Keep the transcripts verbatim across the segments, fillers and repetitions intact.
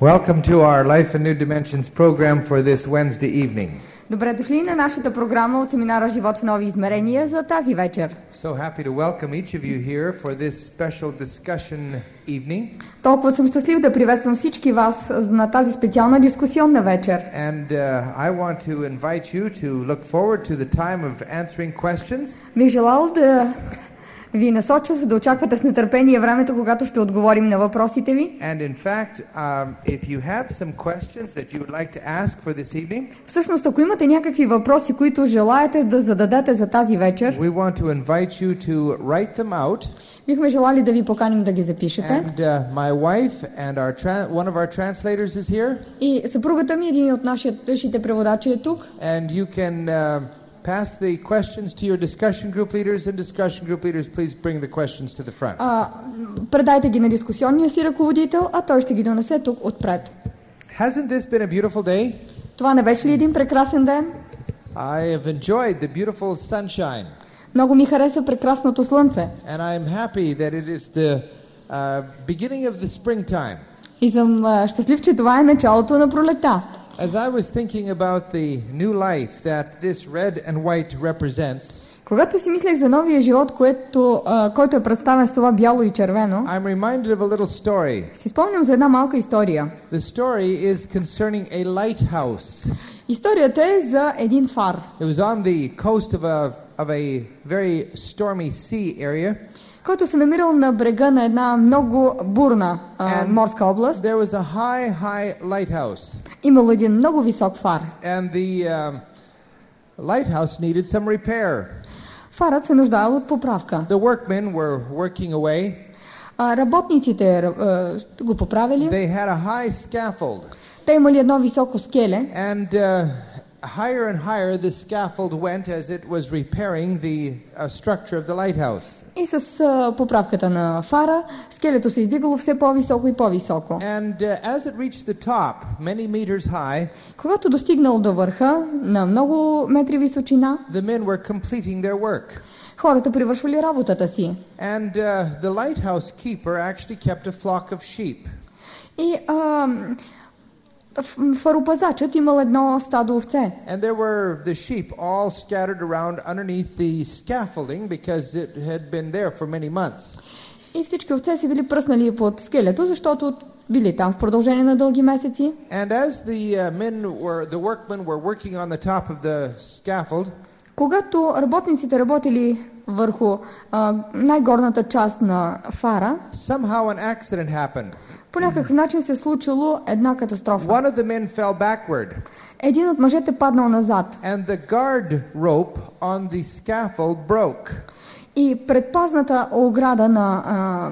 Welcome to our Life in New Dimensions program for this Wednesday evening. Добре дошли на нашата програма от семинара Живот в нови измерения за тази вечер. So happy to welcome each of you here for this special discussion evening. Толкова съм щастлив да приветствам всички вас на тази специална дискусионна вечер. And uh, I want to invite you to look forward to the time of answering questions. Бих желал да ви насоча, да очаквате с нетърпение времето, когато ще отговорим на въпросите ви. And in fact, um, if you have some questions that you would like to ask for this evening, Всъщност, ако имате някакви въпроси, които желаете да зададете за тази вечер, we want to invite you to write them out. бихме желали да ви поканим да ги запишете. And uh, my wife and our tra- one of our translators is here. И съпругата ми, един от нашите преводачи е тук. And you can uh, pass the questions to your discussion group leaders, and discussion group leaders, please bring the questions to the front. А, предайте ги на дискусионния си ръководител, а той ще ги донесе тук отпред. Hasn't this been a beautiful day? Това не беше ли един прекрасен ден? I have enjoyed the beautiful sunshine. Много ми хареса прекрасното слънце. And I am happy that it is the uh, beginning of the springtime. И съм а, щастлив, че това е началото на пролета. As I was thinking about the new life that this red and white represents, Когато си мислех за новия живот, което, а, който е представен с това бяло и червено, I'm reminded of a little story. си спомням за една малка история. The story is concerning a lighthouse. Историята е за един фар. It was on the coast of a of a very stormy sea area. Който се намирал на брега на една много бурна а, And морска област. There was a high, high lighthouse. Имало един много висок фар. And the um, lighthouse needed some repair. Фарът се нуждаел от поправка. The workmen were working away. А, работниците а, го поправили. They had a high scaffold. Те имали едно високо скеле. And uh, higher and higher the scaffold went as it was repairing the uh, structure of the lighthouse. И с а, поправката на фара, скелето се издигало все по-високо и по-високо. And uh, as it reached the top, many meters high, Когато достигнал до върха, на много метри височина, the men were completing their work. хората привършвали работата си. And uh, the lighthouse keeper actually kept a flock of sheep. И а, ф- фаропазачът имал едно стадо овце. And there were the sheep all scattered around underneath the scaffolding because it had been there for many months. И всички овце си били пръснали под скелето, защото били там в продължение на дълги месеци. And as the uh, men were, the workmen were working on the top of the scaffold, Когато работниците работили върху а, най-горната част на фара, somehow an accident happened. по някакъв начин се случило една катастрофа. One of the men fell backward, Един от мъжете паднал назад and the guard rope on the scaffold broke. и предпазната ограда на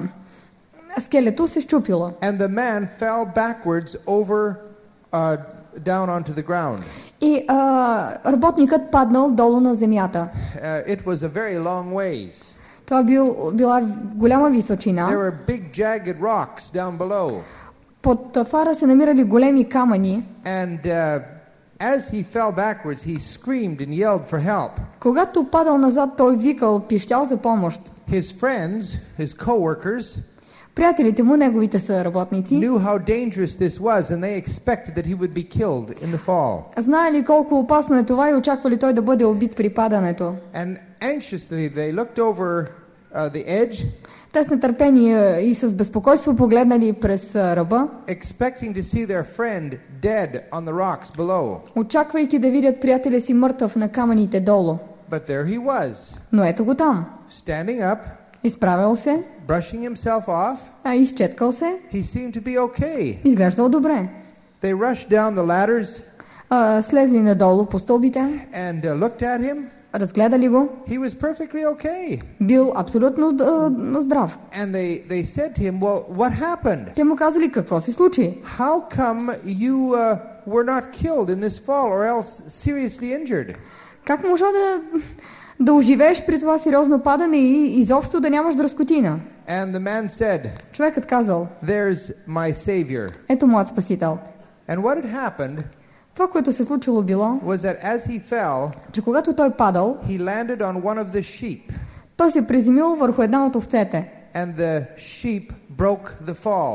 а, скелето се счупила. And the man fell backwards over, uh, down onto the ground. И а, работникът паднал долу на земята. Uh, it was a very long ways. Това бил, била голяма There височина. were big jagged rocks down below. Под фара се намирали големи камъни. And uh, as he fell backwards, he screamed and yelled for help. Когато падал назад, той викал, пищял за помощ. His friends, his co-workers, Приятелите му, неговите съработници, knew how dangerous this was, and they expected that he would be killed in the fall. знаели колко опасно е това и очаквали той да бъде убит при падането. And anxiously they looked over uh, the edge, Те с нетърпение и с безпокойство погледнали през а, ръба, expecting to see their friend dead on the rocks below. очаквайки да видят приятеля си мъртъв на камъните долу. But there he was, Но ето го там. standing up, Изправил се, brushing himself off. а изчеткал се, He seemed to be okay. изглеждал добре. They rushed down the ladders А, слезли надолу по стълбите, and uh, looked at him. разгледали го, He was perfectly okay. бил абсолютно а, здрав. And they, they said to him, well, what happened? Те му казали какво се случи. How come you uh, were not killed in this fall or else seriously injured? Как можа да, да оживееш при това сериозно падане и изобщо да нямаш дръскотина? And the man said, Човекът казал, there's my savior. ето моят спасител. And what had happened Това, което се случило било, was that as he fell, че когато той падал, he landed on one of the sheep. той се приземил върху една от овцете. And the sheep broke the fall.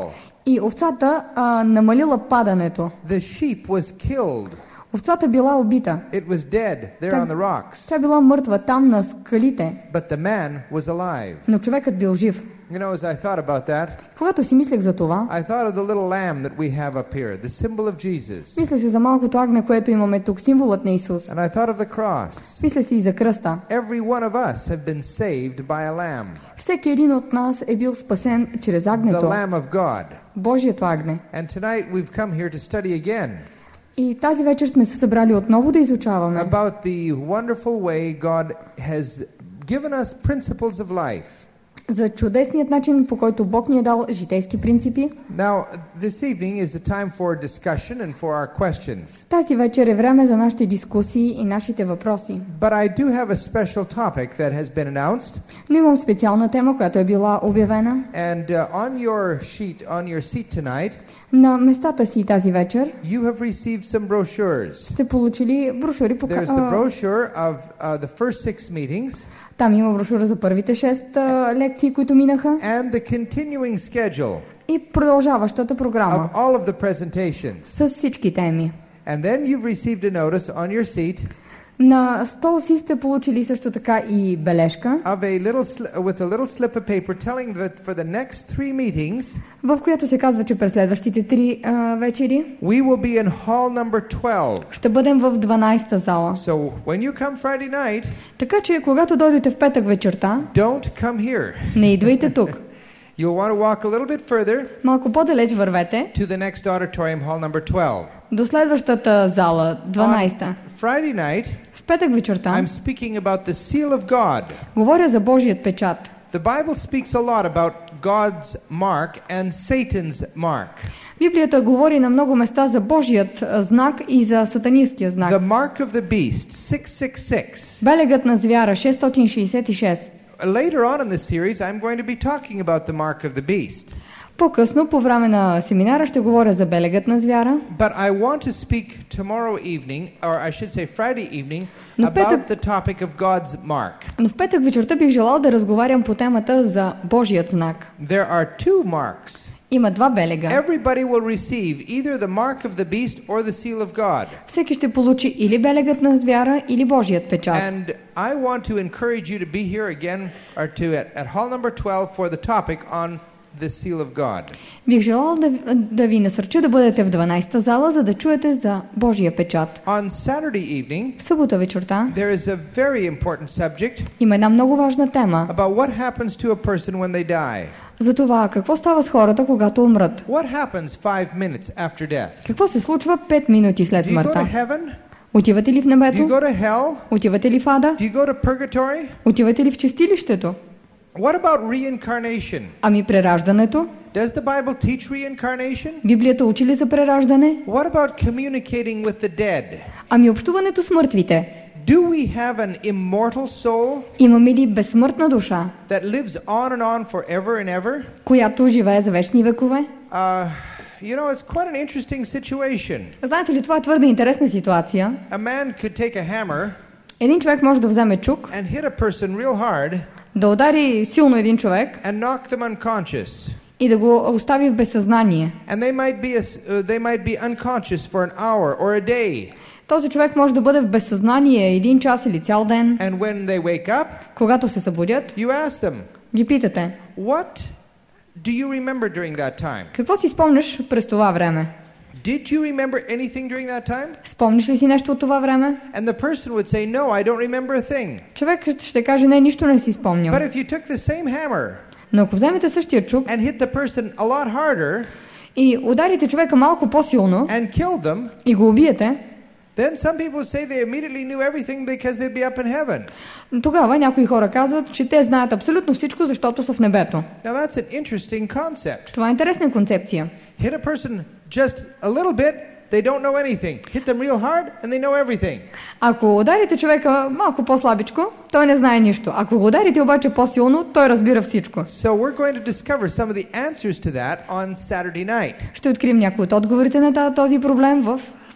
И овцата а, намалила падането. The sheep was killed. Овцата била убита. It was dead there Тя- on the rocks. Тя била мъртва там на скалите, But the man was alive. но човекът бил жив. You know, as I thought about that, Когато си мислех за това, I thought of the little lamb that we have up here, the symbol of Jesus. мисля си за малкото агне, което имаме тук, символът на Исус. And I thought of the cross. Мисля си и за кръста. Every one of us have been saved by a lamb, Всеки един от нас е бил спасен чрез the агнето, Lamb of God. Божието агне. And tonight we've come here to study again И тази вечер сме се събрали отново да изучаваме about the wonderful way God has given us principles of life. за чудесният начин, по който Бог ни е дал житейски принципи. Now, this evening is a time for discussion and for our questions. Тази вечер е време за нашите дискусии и нашите въпроси. But I do have a special topic that has been announced. Но имам специална тема, която е била обявена. And uh, on your sheet, on your seat tonight, На местата си тази вечер you have received some brochures. сте получили брошури. По... There's the brochure of uh, the first six meetings Там има брошура за първите шест а, лекции, които минаха, and the continuing schedule и продължаващата програма of all of the presentations. с всички теми. And then you've received a notice on your seat На стол си сте получили също така и бележка, of a little sli- with a little slip of paper telling that for the next three meetings в която се казва, че през следващите три а, вечери we will be in hall number twelve. ще бъдем в дванайсета зала. So when you come Friday night, Така че, когато дойдете в петък вечерта, don't come here. не идвайте тук. You'll want to walk a little bit further Малко по-далеч вървете to the next auditorium, hall number twelve. до следващата зала, дванайсета. On Friday night, В петък вечерта I'm speaking about the seal of God. говоря за Божият печат. The Bible speaks a lot about God's mark and Satan's mark. Библията говори на много места за Божият а, знак и за сатанинския знак. The mark of the beast, six six six. Белегът на звяра, шестстотин шейсет и шест. Later on in the series, I'm going to be talking about the mark of the beast. По-късно, по време на семинара, ще говоря за белегът на звяра. But I want to speak tomorrow evening, or I should say Friday evening, Но в петък- about the topic of God's mark. Но в петък вечерта бих желал да разговарям по темата за Божият знак. There are two marks. Има два белега. Everybody will receive either the mark of the beast or the seal of God. Всеки ще получи или белегът на звяра, или Божият печат. And I want to encourage you to be here again, or to at, at hall number twelve for the topic on the seal of God. Бих желал да, да ви насърча да бъдете в дванайсета зала, за да чуете за Божия печат. On Saturday evening, В събота вечерта there is a very important subject има една много важна тема about what happens to a person when they die. за това какво става с хората, когато умрат. What happens five minutes after death? Какво се случва пет минути след Do you go to смъртта? heaven? Отивате ли в Do you небето? go to hell? Отивате ли в ада? Do you go to purgatory? Отивате ли в чистилището? What about reincarnation? Ами прераждането? Does the Bible teach reincarnation? Библията учи ли за прераждане? What about communicating with the dead? Ами общуването с мъртвите? Do we have an immortal soul Имаме ли безсмъртна душа, that lives on and on forever and ever? която живее за вечни векове? Uh, you know, it's quite an interesting situation. Знаете ли, това е твърде интересна ситуация. A man could take a hammer Един човек може да вземе чук, and hit a person real hard да удари силно един човек and knock them unconscious. и да го остави в безсъзнание. And they might be a, uh, they might be unconscious for an hour or a day. Този човек може да бъде в безсъзнание един час или цял ден. And when they wake up, Когато се събудят, you ask them, ги питате: what do you remember during that time? какво си спомняш през това време? Did you remember anything during that time? Спомниш ли си нещо от това време? And the person would say, no, I don't remember a thing. Човек ще каже: не, нищо не си спомням. But if you took the same hammer Но ако вземете същия чук and hit the person a lot harder и ударите човека малко по-силно and killed them, и го убиете, then some people say they immediately knew everything because they'd be up in heaven. тогава някои хора казват, че те знаят абсолютно всичко, защото са в небето. Now that's an interesting concept. Това е интересна концепция. Hit a person just a little bit, they don't know anything. Hit them real hard and they know everything. Ако ударите човека малко по-слабичко, той не знае нищо. Ако го ударите обаче по-силно, той разбира всичко. So we're going to discover some of the answers to that on Saturday night. Ще открием някои от отговорите на този проблем в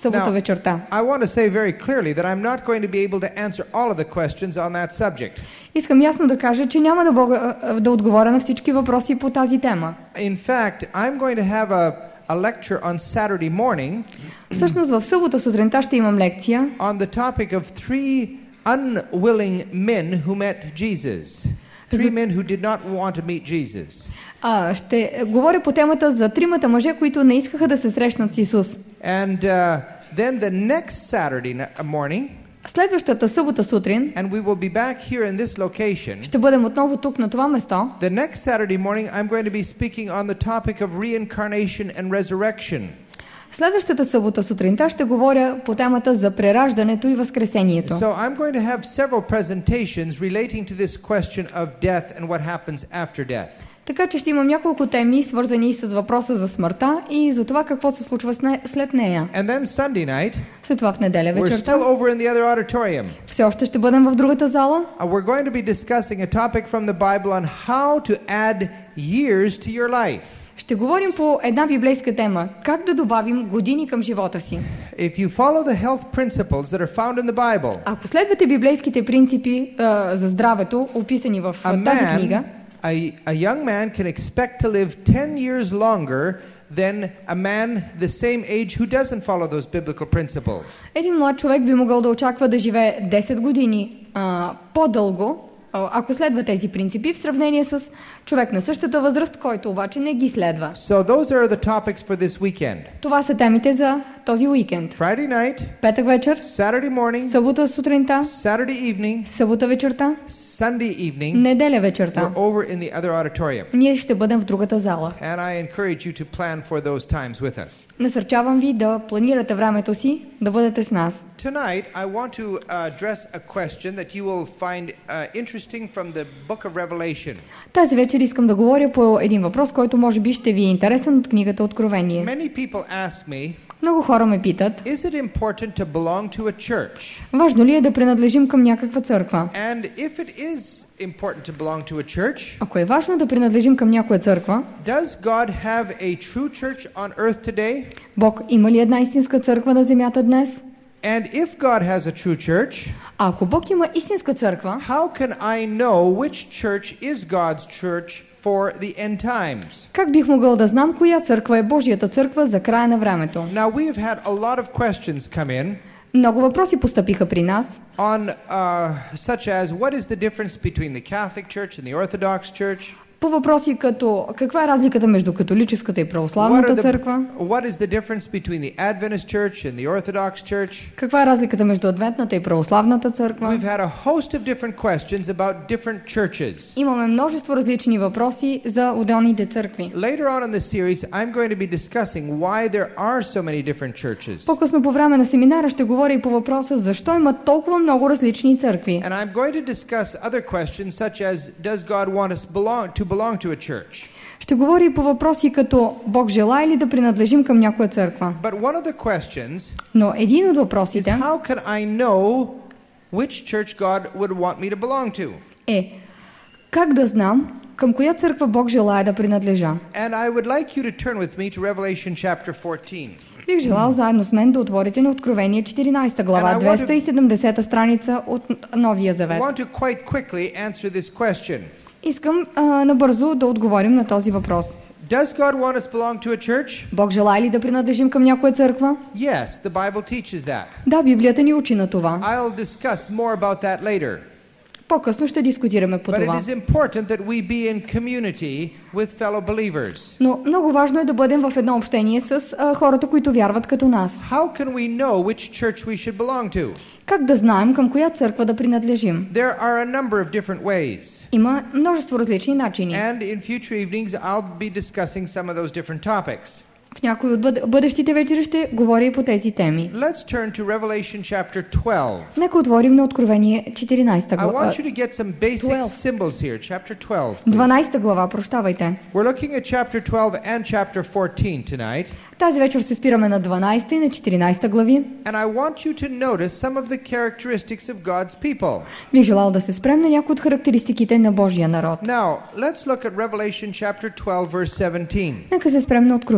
събота Now, вечерта. I want to say very clearly that I'm not going to be able to answer all of the questions on that subject. Искам ясно да кажа, че няма да, бога, да отговоря на всички въпроси по тази тема. In fact, I'm going to have a, a lecture on Saturday morning Всъщност в събота сутринта ще имам лекция on the topic of three unwilling men who met Jesus. Three men who did not want to meet Jesus. А, ще говоря по темата за тримата мъже, които не искаха да се срещнат с Исус. And uh, then the next Saturday morning, Следващата събота сутрин, and we will be back here in this location. ще бъдем отново тук на това место. The next Saturday morning, I'm going to be speaking on the topic of reincarnation and resurrection. Следващата събота сутринта ще говоря по темата за прераждането и възкресението. So I'm going to have several presentations relating to this question of death and what happens after death. Така че ще имам няколко теми, свързани с въпроса за смъртта и за това какво се случва след нея. And then Sunday night, След това в неделя we're вечерта, still over in the other auditorium. все още ще бъдем в другата зала. Uh, we're going to be discussing a topic from the Bible on how to add years to your life. Ще говорим по една библейска тема. Как да добавим години към живота си. If you follow the health principles that are found in the Bible, Ако следвате библейските принципи а, за здравето, описани в а, a тази книга, man, a, a young man can expect to live ten years longer than a man the same age who doesn't follow those biblical principles. един млад човек би могъл да очаква да живее десет години а, по-дълго, а, ако следва тези принципи, в сравнение с човек на същата възраст, който обаче не ги следва. So those are the topics for this weekend. Това са темите за този уикенд. Friday night, Петък вечер, Saturday morning, събота сутринта, Saturday evening, събота вечерта, Sunday evening, неделя вечерта. we're over in the other auditorium. Ние ще бъдем в другата зала. And I encourage you to plan for those times with us. Насърчавам ви да планирате времето си, да бъдете с нас. Tonight, I want to uh, address a question that you will find uh, interesting from the book of Revelation. Тази вечер искам да говоря по един въпрос, който може би ще ви е интересен от книгата Откровение. Many people ask me, Много хора ме питат, is it important to belong to a church? важно ли е да принадлежим към някаква църква? And if it is important to belong to a church, Ако е важно да принадлежим към някоя църква, does God have a true church on earth today? Бог има ли една истинска църква на земята днес? And if God has a true church, А ако Бог има истинска църква, how can I know which church is God's church for the end times? как бих могъл да знам коя църква е Божията църква за края на времето? Now we have had a lot of questions come in Много въпроси постъпиха при нас, on uh, such as what is the difference between the Catholic Church and the Orthodox Church? по въпроси като каква е разликата между католическата и What, are православната the, църква, what is the difference between the Adventist Church and the Orthodox Church? каква е разликата между адвентната и православната църква. We've had a host of different questions about different churches. Имаме множество различни въпроси за отделните църкви. Later on in the series, I'm going to be discussing why there are so many different churches. По-късно по време на семинара ще говоря и по въпроса защо има толкова много различни църкви. And I'm going to discuss other questions such as, does God want us belong, to belong to a church? Ще говоря и по въпроси като Бог желае ли да принадлежим към някоя църква. But one of the questions Но един от is въпросите how can I know which church God would want me to belong to? е как да знам към коя църква Бог желае да принадлежа. And I would like you to turn with me to Revelation chapter fourteen. Бих желал заедно с мен да отворите на Откровение четиринадесета глава, And I want to- двеста и седемдесета страница от Новия I завет. want to quite quickly answer this question. Искам а, набързо да отговорим на този въпрос. Does God want us to belong to a church? Бог желае ли да принадлежим към някоя църква? Yes, the Bible teaches that. Да, Библията ни учи на това. I'll discuss more about that later. По-късно ще дискутираме по But it това. is important that we be in community with fellow believers. Но много важно е да бъдем в едно общение с а, хората, които вярват като нас. How can we know which church we should belong to? Как да знаем към коя църква да принадлежим? There are a number of different ways. Има множество различни начини. And in future evenings, I'll be discussing some of those different topics. В някои от бъд- бъдещите вечери ще говоря и по тези теми. Let's turn to Revelation chapter twelve. Нека отворим на Откровение четиринадесета I глава. want you to get some basic twelve. symbols here. Chapter twelve. please. дванадесета глава, прощавайте. We're looking at chapter twelve and chapter fourteen tonight. Тази вечер се спираме на дванадесета и на четиринадесета глави. And I want you to notice some of the characteristics of God's people. Бих желал да се спрем на някои от характеристиките на Божия народ. Now, let's look at Revelation chapter twelve, verse seventeen. Нека се спрем на Откровение дванадесета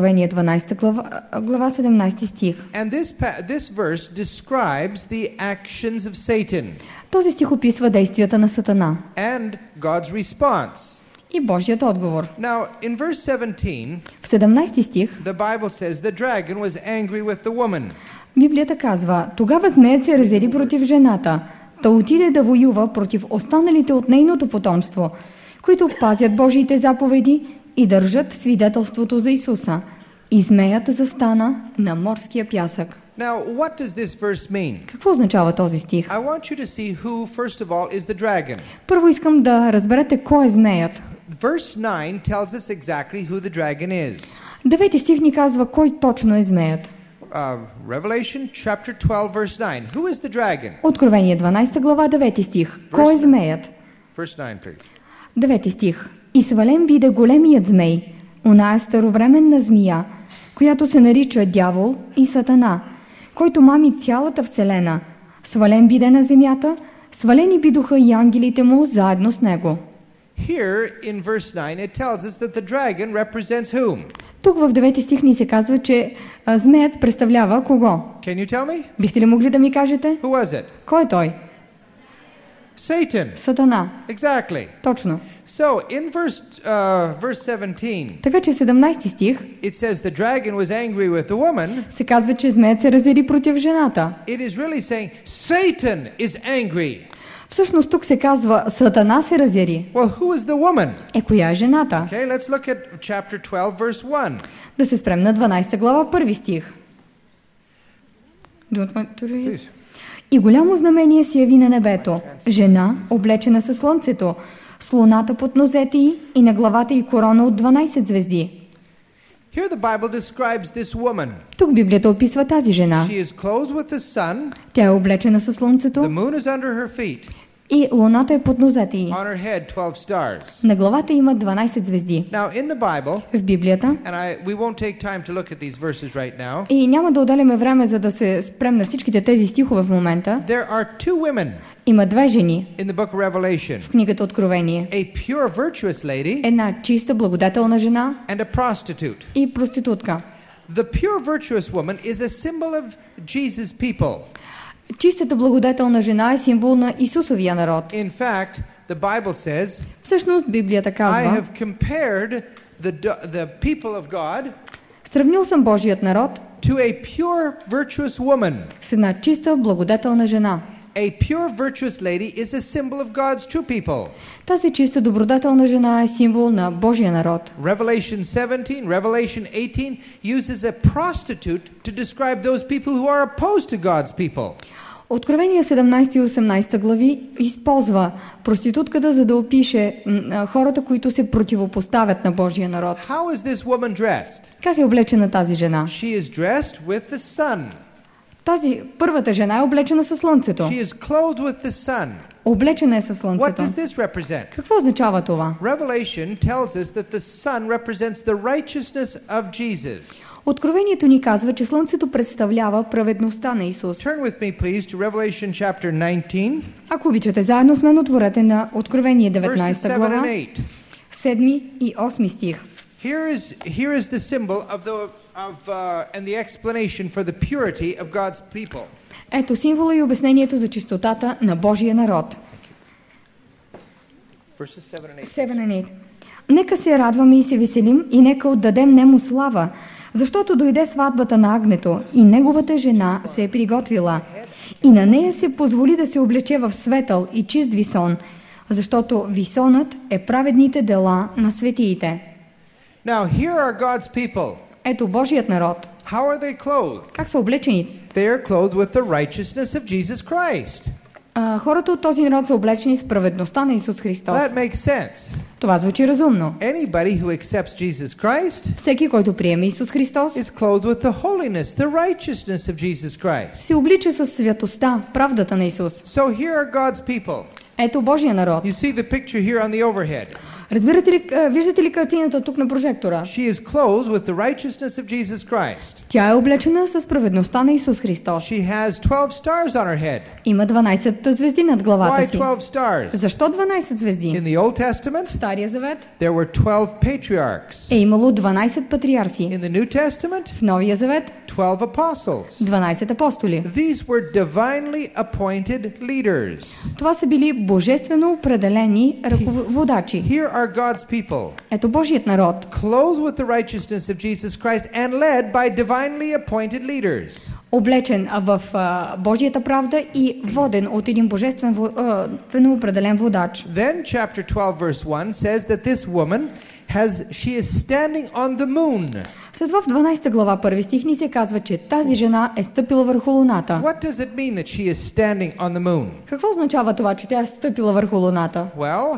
дванадесета глава, глава седемнадесети стих. And this, pa- this verse describes the actions of Satan Този стих описва действията на Сатана and God's response. и Божият отговор. Now, in verse seventeen, В седемнадесети стих the Bible says the dragon was angry with the woman. Библията казва: тогава змеят се разяри против жената, та отиде да воюва против останалите от нейното потомство, които пазят Божиите заповеди и държат свидетелството за Исуса. И змеят застана на морския пясък. Now, what does this verse mean? Какво означава този стих? I want you to see who, first of all, is the dragon. Първо искам да разберете кой е змеят. Verse nine tells us exactly who the dragon is. Девети стих ни казва кой точно е змеят. Uh, Revelation chapter twelve, verse nine. Who is the dragon? Откровение дванадесета глава, девети стих. Кой е змеят? Verse nine, please. Девети стих. И свален биде големият змей, оная старовременна змия, която се нарича дявол и сатана, който мами цялата вселена. Свален биде на земята, свалени бидоха и ангелите му заедно с него. Here in verse nine it tells us that the dragon represents whom? Тук в девети стих ни се казва, че а, змеят представлява кого? Can you tell me? Бихте ли могли да ми кажете? Who was it? Кой е той? Satan. Сатана. Exactly. Точно. So in verse uh, verse seventeen, Така че в седемнадесети стих it says the dragon was angry with the woman. се казва, че змеят се разяри против жената. It is really saying Satan is angry. Всъщност тук се казва Сатана се разяри. Well, who is the woman? Е, коя е жената? Okay, let's look at chapter twelve, verse one. Да се спрем на дванадесета глава, първи стих. Do you want to read? Please. И голямо знамение се яви на небето. Жена, облечена със слънцето, с луната под нозете й и на главата й корона от дванадесет звезди. Here the Bible describes this woman. Тук Библията описва тази жена. She is clothed with the sun. Тя е облечена със The слънцето moon is under her feet. и луната е под нозете й. On her head, twelve stars. На главата има дванадесет звезди. Now, in the Bible, В Библията, and I, we won't take time to look at these verses right now, и няма да отделяме време, за да се спрем на всичките тези стихове в момента, there are two women има две жени in the book of Revelation. в книгата Откровение. A pure, virtuous lady Една чиста, благодетелна жена and a prostitute. и проститутка. The pure, virtuous woman is a symbol of Jesus' people. Чистата благодетелна жена е символ на Исусовия народ. In fact, the Bible says, Всъщност Библията I казва: have compared the, the people of God сравнил съм Божият народ to a pure, virtuous woman. с една чиста, благодетелна жена. A pure, virtuous lady is a symbol of God's true people. Тази чиста, добродетелна жена е символ на Божия народ. Revelation seventeen, Revelation eighteen uses a prostitute to describe those people who are opposed to God's people. Откровение седемнадесета и осемнадесета глави използва проститутката, за да опише м, хората, които се противопоставят на Божия народ. How is this woman dressed? Как е облечена тази жена? She is dressed with the sun. Тази първата жена е облечена със слънцето. She is clothed with the sun. Облечена е със What слънцето. does this represent? Какво означава това? Revelation tells us that the sun represents the righteousness of Jesus. Откровението ни казва, че слънцето представлява праведността на Исус. Turn with me, please, to Revelation chapter nineteen, Ако обичате, заедно с мен отворете на Откровение verses деветнадесета seven and глава, eight. седми и осми стих. Here is, here is the symbol of the, of, uh, and the explanation for the purity of God's people. Ето символа и обяснението за чистотата на Божия народ. Verses seven and eight. Седем and eight. Нека се радваме и се веселим и нека отдадем нему слава, защото дойде сватбата на агнето и неговата жена се е приготвила. И на нея се позволи да се облече в светъл и чист висон, защото висонът е праведните дела на светиите. Now, here are God's people. Ето Божият народ. How are they clothed? Как са облечени? They are clothed with the righteousness of Jesus Christ. А, хората от този народ са облечени с праведността на Исус Христос. That makes sense. Това звучи разумно. Anybody who accepts Jesus Christ Всеки, който приеме Исус Христос, is clothed with the holiness, the righteousness of Jesus Christ. се облича със святостта, правдата на Исус. So here are God's people. Ето Божия народ. You see the picture here on the overhead. Разбирате ли, а, виждате ли картината тук на прожектора? She is clothed with the righteousness of Jesus Christ. Тя е облечена с праведността на Исус Христос. She has twelve stars on her head. Има дванайсет звезди над главата Why си. twelve stars? Защо дванайсет звезди? In the Old Testament, В Стария завет there were twelve patriarchs. е имало дванайсет патриарси. In the New Testament, В Новия завет twelve apostles. дванайсет апостоли. These were divinely appointed leaders. Това са били божествено определени ръководачи. Here are God's people, Ето Божият народ, clothed with the righteousness of Jesus Christ and led by divinely appointed leaders. облечен в а, Божията правда и воден от един божествен а, определен водач. Then chapter twelve verse one says that this woman has she is standing on the moon. След това в дванайсета глава първи стих ни се казва, че тази жена е стъпила върху луната. What does it mean that she is standing on the moon? Какво означава това, че тя е стъпила върху луната? Well,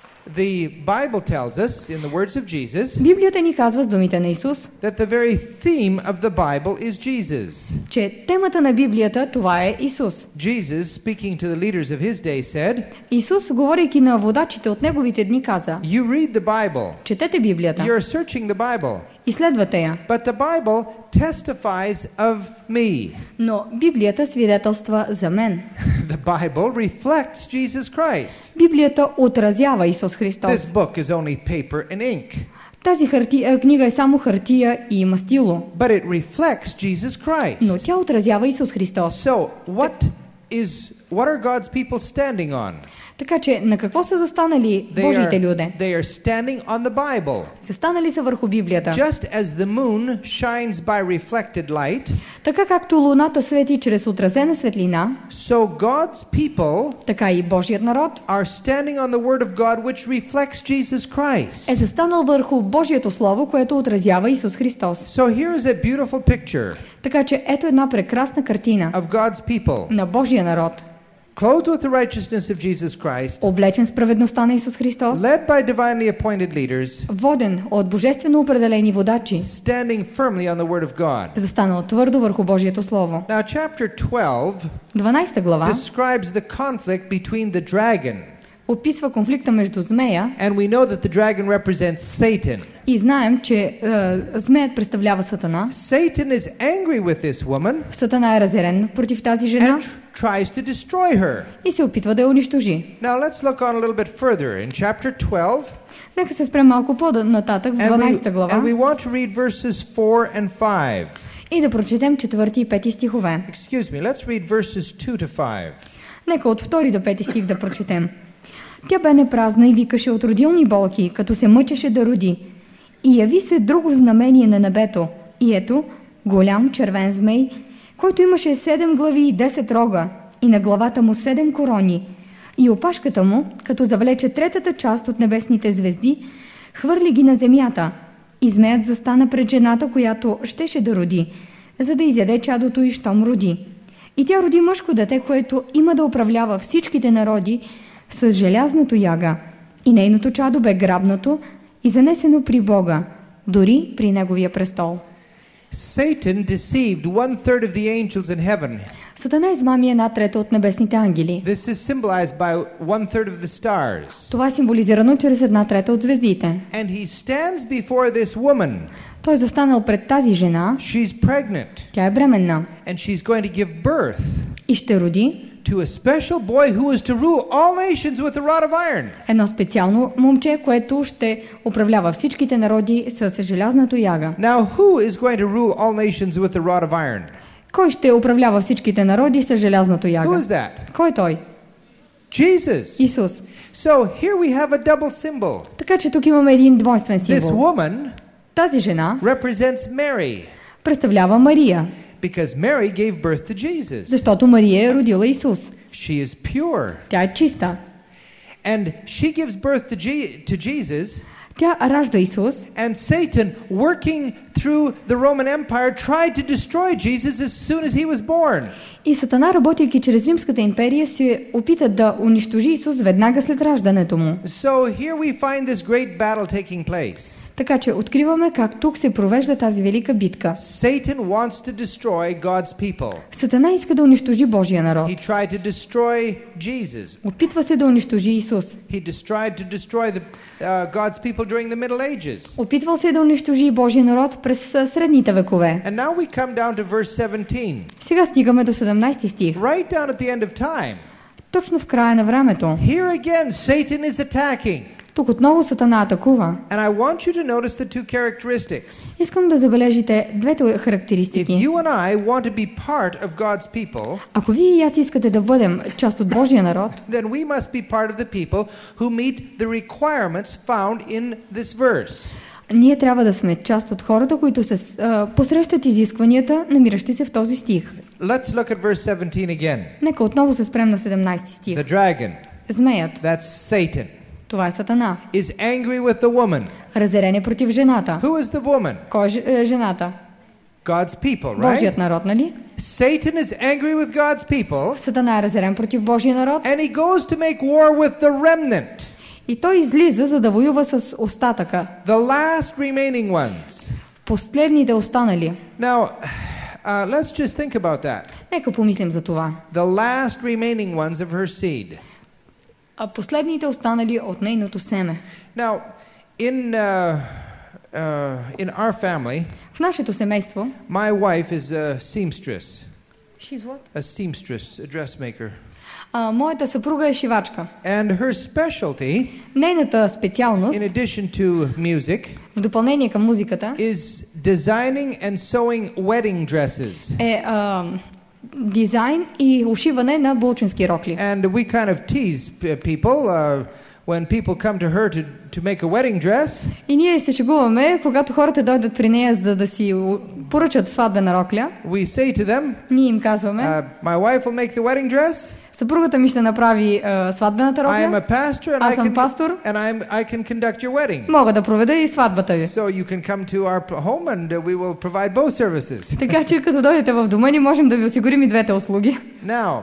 the Bible tells us in the words of Jesus Библията ни казва с думите на Исус, that the very theme of the Bible is Jesus. че темата на Библията това е Исус. Jesus, speaking to the leaders of his day, said, Исус, говорейки на водачите от неговите дни, каза: "You read the Bible. четете Библията, You're searching the Bible, изследвате я, but the Bible testifies of me." но Библията свидетелства за мен. The Bible reflects Jesus Christ. Библията отразява Исус Христос. This book is only paper and ink, Тази харти... книга е само хартия и мастило, but it reflects Jesus Christ. но тя отразява Исус Христос. So, what is what are God's people standing on? Така че на какво са застанали They Божиите are, люде? they are standing on the Bible. Застанали са върху Библията. Just as the moon shines by reflected light, така както луната свети чрез отразена светлина, so God's people така и Божият народ are standing on the word of God which reflects Jesus Christ. е застанал върху Божието слово, което отразява Исус Христос. So here is a beautiful picture. Така че ето една прекрасна картина of God's people. На Божия народ. Clothed with the righteousness of Jesus Christ, облечен с праведността на Исус Христос, led by divinely appointed leaders, воден от божествено определени водачи, standing firmly on the word of God. застанал твърдо върху Божието слово. Now chapter twelve дванайсета глава describes the conflict between the dragon. описва конфликта между змея, and we know that the dragon represents Satan. И знаем, че е, змеят представлява Сатана. Satan is angry with this woman. Сатана е разярен против тази жена. And tries to destroy her. И се опитва да я унищожи. Now let's look on a little bit further in chapter twelve. Нека се спрем малко по-нататък в дванайсета глава. And we want to read verses four and five. И да прочетем четвърти и пети стихове. Excuse me, let's read verses two to five. Нека от втори до пети стих да прочетем. Тя бе непразна и викаше от родилни болки, като се мъчеше да роди. И яви се друго знамение на небето. И ето, голям червен змей, който имаше седем глави и десет рога, и на главата му седем корони. И опашката му, като завлече третата част от небесните звезди, хвърли ги на земята. И змеят застана пред жената, която щеше да роди, за да изяде чадото и щом роди. И тя роди мъжко дете, което има да управлява всичките народи с желязна тояга. И нейното чадо бе грабнато и занесено при Бога, дори при неговия престол. Satan deceived one third of the angels in heaven. Сатана измами една трета от небесните ангели. This is symbolized by one third of the stars. Това е символизирано чрез една трета от звездите. And he stands before this woman. Той е застанал пред тази жена. She's pregnant. Тя е бременна. And she's going to give birth. И ще роди to a special boy who is to rule all nations with a rod of iron. Едно специално момче, което ще управлява всичките народи с желязна тояга. Now who is going to rule all nations with a rod of iron? Кой ще управлява всичките народи с желязна тояга? Who is that? Кой е той? Jesus. Исус. So here we have a double symbol. Така че тук имаме един двойствен This символ. woman Тази жена represents Mary. Представлява Мария. Because Mary gave birth to Jesus. Защото Мария е родила Исус. She is pure. Тя е чиста. And she gives birth to, G- to Jesus. Тя ражда Исус. And Satan, working through the Roman Empire, tried to destroy Jesus as soon as he was born. И Сатана, работейки чрез Римската империя, се опита да унищожи Исус веднага след раждането му. So here we find this great battle taking place. Така че откриваме как тук се провежда тази велика битка. Satan wants to destroy God's people. Сатана иска да унищожи Божия народ. He tried to destroy Jesus. Опитва се да унищожи Исус. He tried to destroy the, uh, God's people during the Middle Ages. Опитвал се да унищожи Божия народ през а, средните векове. And now we come down to verse seventeen. Сега стигаме до седемнайсети стих. Right down at the end of time. Точно в края на времето. Here again Satan is attacking. Тук отново Сатана атакува. And I want you to notice the two characteristics. Искам да забележите двете If характеристики. you and I want to be part of God's people, Ако вие и аз искате да бъдем част от Божия народ, then we must be part of the people who meet the requirements found in this verse. ние трябва да сме част от хората, които се а, посрещат изискванията, намиращи се в този стих. Let's look at verse seventeen again. Нека отново се спрем на седемнайсети стих. The dragon, Змеят, that's Satan, това е Сатана. is angry with the woman. Разярен е против жената. Who is the woman? Кой е ж- е жената? God's people, Божият right? народ, нали? Satan is angry with God's people, Сатана е разярен против Божия народ and he goes to make war with the remnant, и той излиза, за да воюва с остатъка. the last remaining ones. Последните останали. Now, uh, let's just think about that. Нека помислим за това. The last remaining ones of her seed. А последните останали от нейното семе. Now, in uh, uh, in our family, В нашето семейство, my wife is a seamstress, She's what? a seamstress, a dressmaker, а, моята съпруга е шивачка. and her specialty, Нейната специалност, in addition to music, в допълнение към музиката, is designing and sewing wedding dresses. е а, дизайн и ушиване на булчински рокли. And we kind of tease p- people uh, when people come to her to, to make a wedding dress. И ние се шегуваме, когато хората дойдат при нея, за да, да си у- поръчат сватбена рокля. We say to them, Ние им казваме, uh, my wife will make the wedding dress. съпругата ми ще направи а, сватбената I am рокля, a pastor and Аз I съм can, пастор. and I'm, I can conduct your wedding. мога да проведа и сватбата ви. So you can come to our p- home and uh, we will provide both services. Така че като дойдете в дома ни, можем да ви осигурим и двете услуги. Now,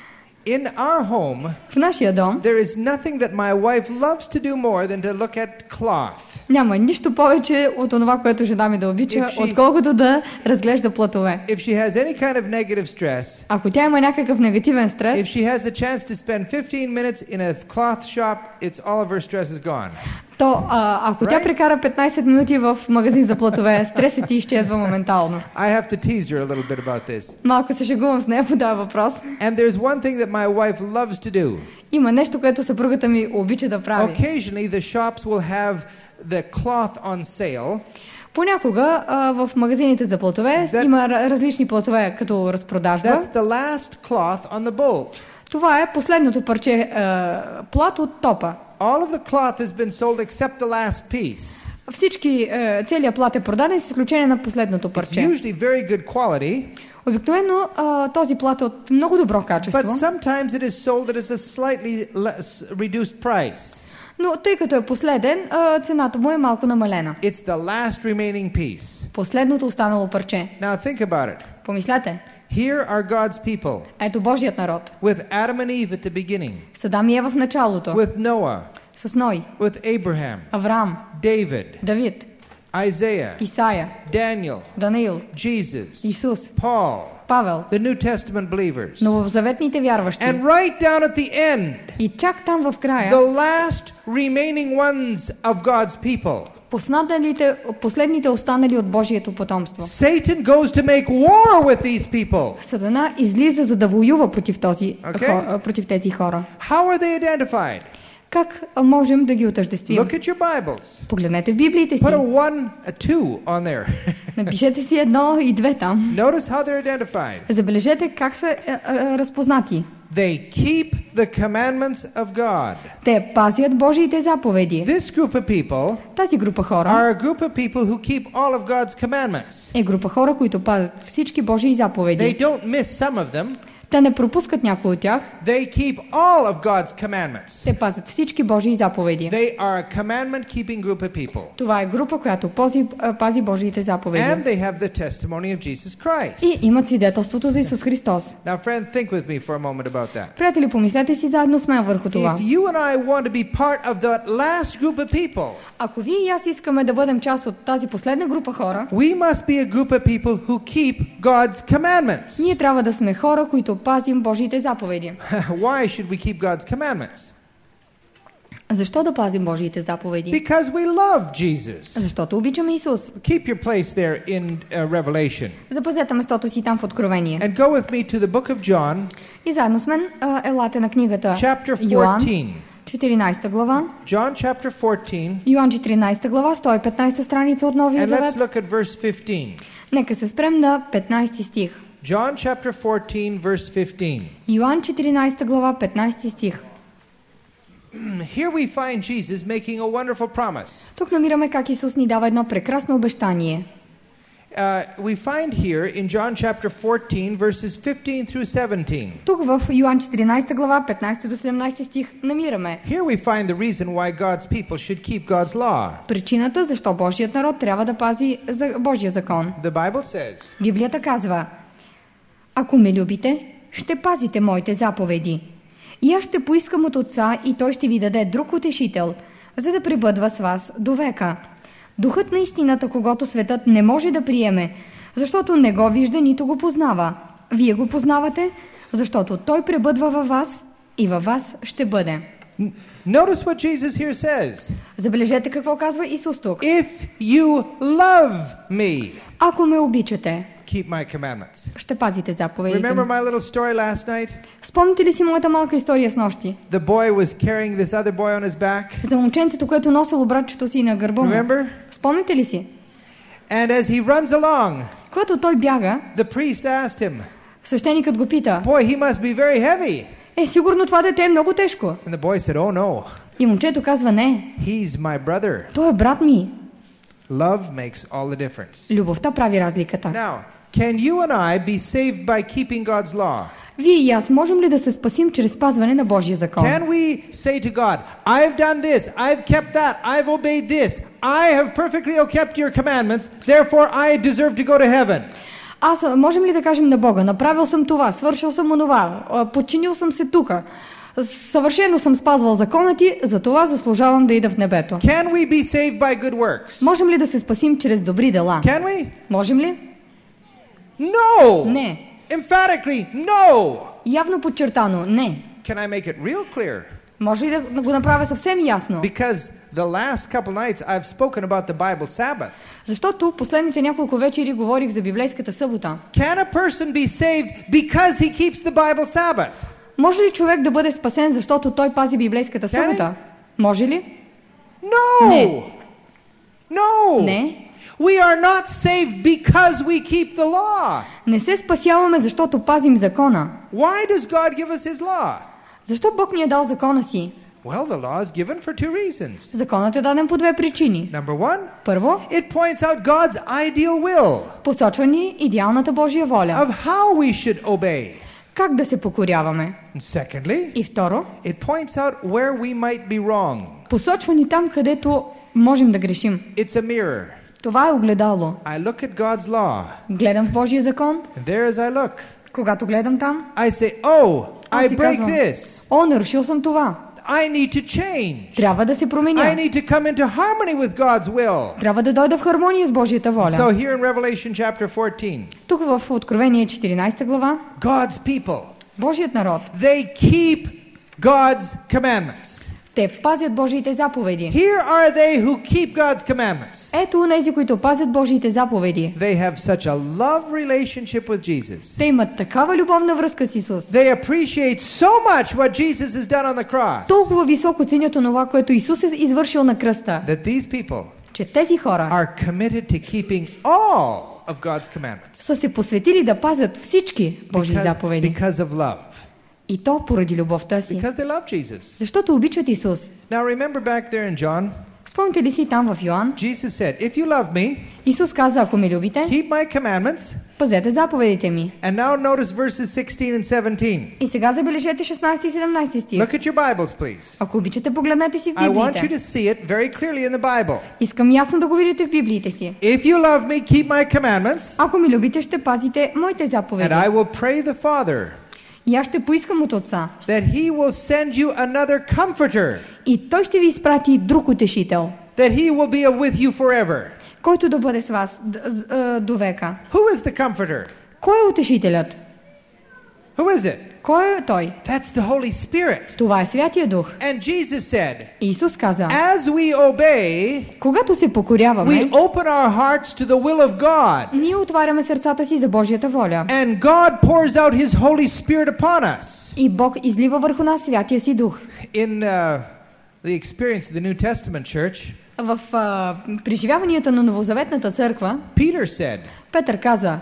in our home, В нашия дом there is nothing that my wife loves to do more than to look at cloth. няма нищо повече от това, което жена ми да обича, If she- отколкото да разглежда платове. If she has any kind of negative stress, Ако тя има някакъв негативен if стрес, she has a chance to spend fifteen minutes in a cloth shop, it's all of her stress is gone. то а, ако тя Right? прекара петнайсет минути в магазин за платове, стресът ти изчезва моментално. I have to tease her a little bit about this. Малко се шегувам с нея по този въпрос. And there's one thing that my wife loves to do. Има нещо, което съпругата ми обича да прави. Occasionally, the shops will have the cloth on sale, Понякога а, в магазините за платове That- има ра- различни платове като разпродажба. that's the last cloth on the bolt. Това е последното парче а, плат от топа. All of the cloth has been sold except the last piece. Всички, а, целият плат е продаден с изключение на последното It's парче. usually very good quality, Обикновено а, този плат е от много добро but качество, sometimes it is sold at a slightly less reduced price. но тъй като е последен, а, цената му е малко намалена. It's the last remaining piece. Последното останало парче. Now think about it. Помислете, Here are God's people ето Божият народ. with Adam and Eve at the beginning, Садам и Ева в началото, with Noah, с Ной, with Abraham, Авраам, David, Давид, Isaiah, Исаия, Daniel, Данаил, Jesus, Исус, Paul, Павел, the New Testament believers. новозаветните вярващи. And right down at the end, И чак там в края, the last remaining ones of God's people. Последните, последните останали от Божието потомство. Satan goes to make war with these people. Сатана излиза, за да воюва против, този, Okay. хо, против тези хора. How are they identified? Как а, можем да ги отъждествим? Look at your Bibles. Погледнете в Библиите си. Put a one, a two on there. Напишете си едно и две там. Notice how they're identified. Забележете как са а, а, разпознати. They keep the commandments of God. Те пазят Божиите заповеди. This group of people Тази група хора are a group of people who keep all of God's commandments. е група хора, които пазят всички Божии They заповеди. don't miss some of them. Те не пропускат някой от тях. They keep all of God's commandments. Те пазят всички Божии заповеди. They are a commandment-keeping group of people. Това е група, която пази, пази Божиите заповеди. And they have the testimony of Jesus Christ. И имат свидетелството за Исус Христос. Now, friend, think with me for a moment about that. Приятели, помислете си заедно с мен върху това. If you and I want to be part of that last group of people, Ако вие и аз искаме да бъдем част от тази последна група хора, we must be a group of people who keep God's commandments. ние трябва да сме хора, които пазим Божиите заповеди. Why should we keep God's commandments? Защо да пазим Божиите заповеди? Because we love Jesus. Защото обичаме Исус. Keep your place there in uh, Revelation. Запазете местото си там в Откровение. And go with me to the book of John, И заедно с мен а, елате на книгата chapter Йоан, fourteen. четиринадесета глава. John chapter fourteen. Йоан четиринадесета глава, сто и петнадесета страница от Новия And let's завет. look at verse fifteen. Нека се спрем на петнадесети стих. John chapter fourteen, verse fifteen. Йоан четиринадесета глава, петнадесети стих. Here we find Jesus making a wonderful promise. Тук намираме как Исус ни дава едно прекрасно обещание. Uh, we find here in John chapter fourteen, verses fifteen through seventeen. Тук в Йоан четиринадесета глава, петнадесети до седемнадесети стих намираме Here we find the reason why God's people should keep God's law. причината защо Божият народ трябва да пази за Божия закон. The Bible says, Библията казва: Ако ме любите, ще пазите моите заповеди. И аз ще поискам от Отца и Той ще ви даде друг утешител, за да пребъдва с вас до века. Духът на истината, когото светът не може да приеме, защото не го вижда, нито го познава. Вие го познавате, защото Той пребъдва във вас и във вас ще бъде. notice what Jesus here says. Забележете какво казва Исус тук. If you love me, Ако ме обичате, keep my commandments. ще пазите заповедите Remember ми. my little story last night? Спомните ли си моята малка история с нощи? The boy was carrying this other boy on his back. За момченцето, което носило братчето си на гърба му. Remember? Спомните ли си? And as he runs along, Когато той бяга, the priest asked him, свещеникът го пита: boy, he must be very heavy. Е, сигурно това дете е много тежко. And the boy said, oh no, И момчето казва: не, he's my brother. той е брат ми. Love makes all the difference. Любовта прави разликата. Now, can you and I be saved by keeping God's law? Вие и аз можем ли да се спасим чрез спазване на Божия закон? Can we say to God, I've done this, I've kept that, I've obeyed this, I have perfectly kept your commandments, therefore I deserve to go to heaven? Аз можем ли да кажем на Бога: направил съм това, свършил съм онова, а, подчинил съм се тука, съвършено съм спазвал закона ти, за това заслужавам да ида в небето. Can we be saved by good works? Можем ли да се спасим чрез добри дела? Can we? Можем ли? No! Не. Emphatically, no! Явно подчертано, не. Can I make it real clear? Може ли да го направя съвсем ясно? Because the last couple nights I've spoken about the Bible Sabbath. Защото последните няколко вечери говорих за библейската събота. Can a person be saved because he keeps the Bible Sabbath? Може ли човек да бъде спасен, защото той пази библейската Can събота? Може ли? No! Не. No! Не. We are not saved because we keep the law. Не се спасяваме, защото пазим закона. Why does God give us His law? Защо Бог ни е дал закона си? Well, the law is given for two reasons. Законът е даден по две причини. Number one, Първо, it points out God's ideal will посочва ни идеалната Божия воля. of how we should obey. Как да се покоряваме? And secondly, И второ, it points out where we might be wrong. посочва ни там, където можем да грешим. It's a mirror. Това е огледало. I look at God's law, Гледам в Божия закон. and there as I look, Когато гледам там, I say, oh, аз I си break казвам: this. О, нарушил съм това. I need to change. Трябва да се променя. I need to come into harmony with God's will. Трябва да дойда в хармония с Божията воля. So here in Revelation chapter fourteen, Тук в Откровение четиринадесета глава, God's people, Божият народ, they keep God's commandments. те пазят Божиите заповеди. Here are they who keep God's commandments. Ето онези, които пазят Божиите заповеди. They have such a love relationship with Jesus. Те имат такава любовна връзка с Исус. They appreciate so much what Jesus has done on the cross, Толкова високо ценят онова, което Исус е извършил на кръста, that these people че тези хора are committed to keeping all of God's commandments. са се посветили да пазят всички Божии Because, заповеди. because of love. И то поради любовта си. Because they love Jesus. Защото обичат Исус. Now remember back there in John, Спомните ли си там в Йоан? Jesus said, if you love me, Исус каза, ако ме любите, keep my commandments. пазете заповедите ми. And now notice verses sixteen and seventeen. И сега забележете шестнайсети и седемнайсети стих. Look at your Bibles, please. Ако обичате, погледнете си в I want you Библиите. to see it very clearly in the Bible. Искам ясно да го видите в Библиите си. If you love me, keep my commandments, Ако ми любите, ще пазите моите заповеди. and I will pray the Father И аз ще поискам от Отца. that he will send you another comforter, И Той ще ви изпрати друг утешител, that he will be with you forever. който да бъде с вас д- а, до века. Who is the comforter? Кой е утешителят? Who is it? Кой е Той? That's the Holy Spirit. Това е Святия Дух. And Jesus said, Исус каза, as we obey, когато се покоряваме, we open our hearts to the will of God. ние отваряме сърцата си за Божията воля. And God pours out his Holy Spirit upon us. И Бог излива върху нас Святия си Дух. In uh, the experience of the New Testament church, В а, преживяванията на Новозаветната църква, Peter said, Петър каза,